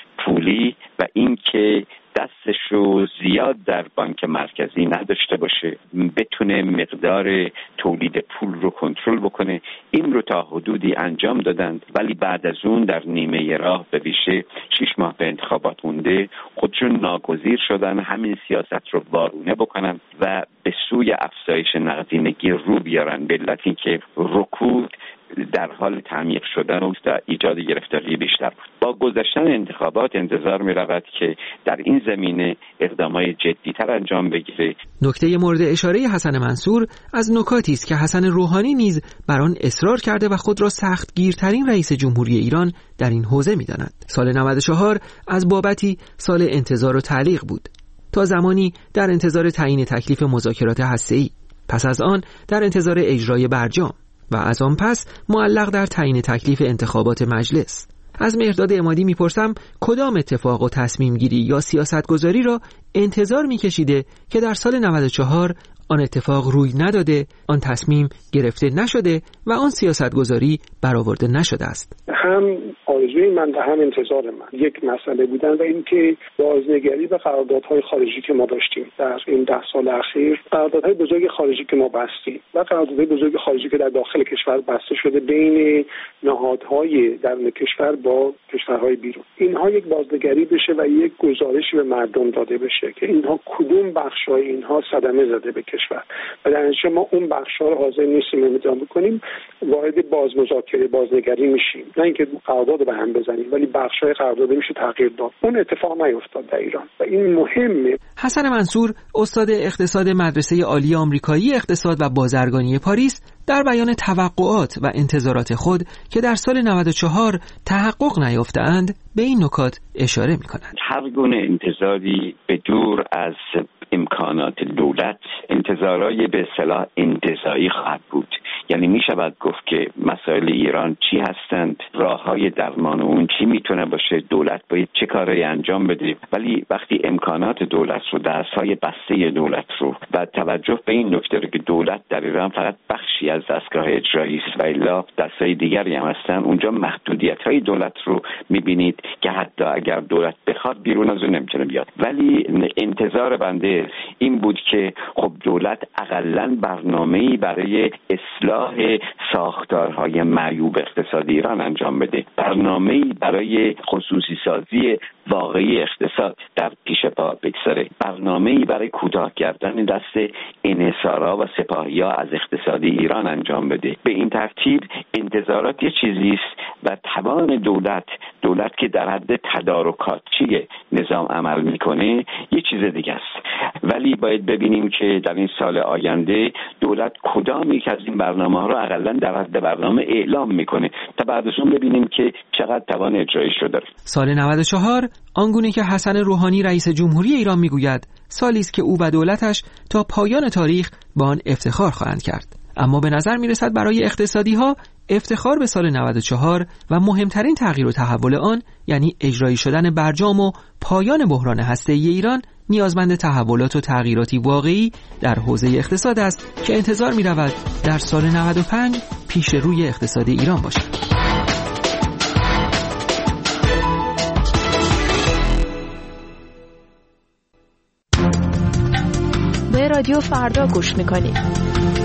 پولی و اینکه دستش رو زیاد در بانک مرکزی نداشته باشه، بتونه مقدار تولید پول رو کنترل بکنه، این رو تا حدودی انجام دادند، ولی بعد از اون در نیمه راه به ویژه 6 ماه به انتخابات مونده خودشون ناگزیر شدن همین سیاست رو وارونه بکنن و به سوی افزایش نقدینگی رو بیارن، به علت اینکه رکود در حال تعمیق شدن و ایجاد گرفتاری بیشتر بود. با گذشتن انتخابات انتظار می رود که در این زمینه اقدامات جدی‌تر انجام بگیره. نکته مورد اشاره حسن منصور از نکاتی است که حسن روحانی نیز بر آن اصرار کرده و خود را سختگیرترین رئیس جمهوری ایران در این حوزه می‌داند. سال 94 از بابتی سال انتظار و تعلیق بود. تا زمانی در انتظار تعیین تکلیف مذاکرات هسته‌ای، پس از آن در انتظار اجرای برجام و از آن پس معلق در تعیین تکلیف انتخابات مجلس. از مهرداد عمادی میپرسم کدام اتفاق و تصمیم گیری یا سیاست گذاری را انتظار میکشیده که در سال 94 آن اتفاق روی نداده، آن تصمیم گرفته نشده و آن سیاست گذاری برآورده نشده است. هم آرزوی من و هم انتظار من یک مسئله بودن و اینکه بازنگری به قراردادهای خارجی که ما داشتیم در این 10 سال اخیر، قراردادهای بزرگ خارجی که ما بستیم و قراردادهای بزرگ خارجی که در داخل کشور بسته شده بین نهادهای درون کشور با کشورهای بیرون، اینها یک بازنگری بشه و یک گزارشی به مردم داده بشه که اینها کدوم بخش‌های اینها صدمه زده به کشور و در نتیجه ما اون بخش‌ها رو حاضر نیستیم امتحان بکنیم، وارد بازمذاکره بازنگری میشیم، نه اینکه قرارداد به هم بزنیم ولی بخش‌های قرارداد میشه تغییر داد. اون اتفاق نیفتاد در ایران و این مهمه. حسن منصور، استاد اقتصاد مدرسه عالی آمریکایی اقتصاد و بازرگانی پاریس، در بیان توقعات و انتظارات خود که در سال 94 تحقق نیافته‌اند به این نکات اشاره می‌کند. هر گونه انتظاری به دور از امکانات دولت انتظارای به اصطلاح انتزاعی خواهد بود. یعنی می شود گفت که مسائل ایران چی هستند، راههای درمان اون چی میتونه باشه، دولت باید چه کاری انجام بده. ولی وقتی امکانات دولت رو، دستهای بسته دولت رو و توجه به این نکته که دولت در ایران فقط بخشی از دستگاه اجرایی است و الا دستای دیگری هم هستن، اونجا محدودیت‌های دولت رو می‌بینید که حتی اگر دولت بخواد بیرون از اون نمیتونه بیاد. ولی انتظار بنده این بود که خب دولت حداقل برنامه‌ای برای اصلاح ساختارهای معیوب اقتصادی ایران انجام بده، برنامه‌ای برای خصوصی سازی واقعی اقتصاد در پیش پا بگذاره، برنامه‌ای برای کوتاه کردن دست انحصارا و سپاهی‌ها از اقتصادی ایران انجام بده. به این ترتیب انتظارات یه چیزی است و توان دولت که در حد تدارکاتچی نظام عمل میکنه یه چیز دیگه است. ولی باید ببینیم که در این سال آینده دولت کدام یک از این برنامه‌ها رو حداقل در حد برنامه اعلام میکنه تا بعد از اون ببینیم که چقدر توان اجرایش رو داره. سال 94 آنگونه که حسن روحانی رئیس جمهوری ایران میگوید سالی است که او و دولتش تا پایان تاریخ به آن افتخار خواهند کرد. اما به نظر میرسد برای اقتصادی‌ها افتخار به سال 94 و مهمترین تغییر و تحول آن، یعنی اجرایی شدن برجام و پایان بحران هسته‌ای ایران، نیازمند تحولات و تغییراتی واقعی در حوزه اقتصاد است که انتظار می‌رود در سال 95 پیش روی اقتصاد ایران باشد. به رادیو فردا گوش می‌کنید.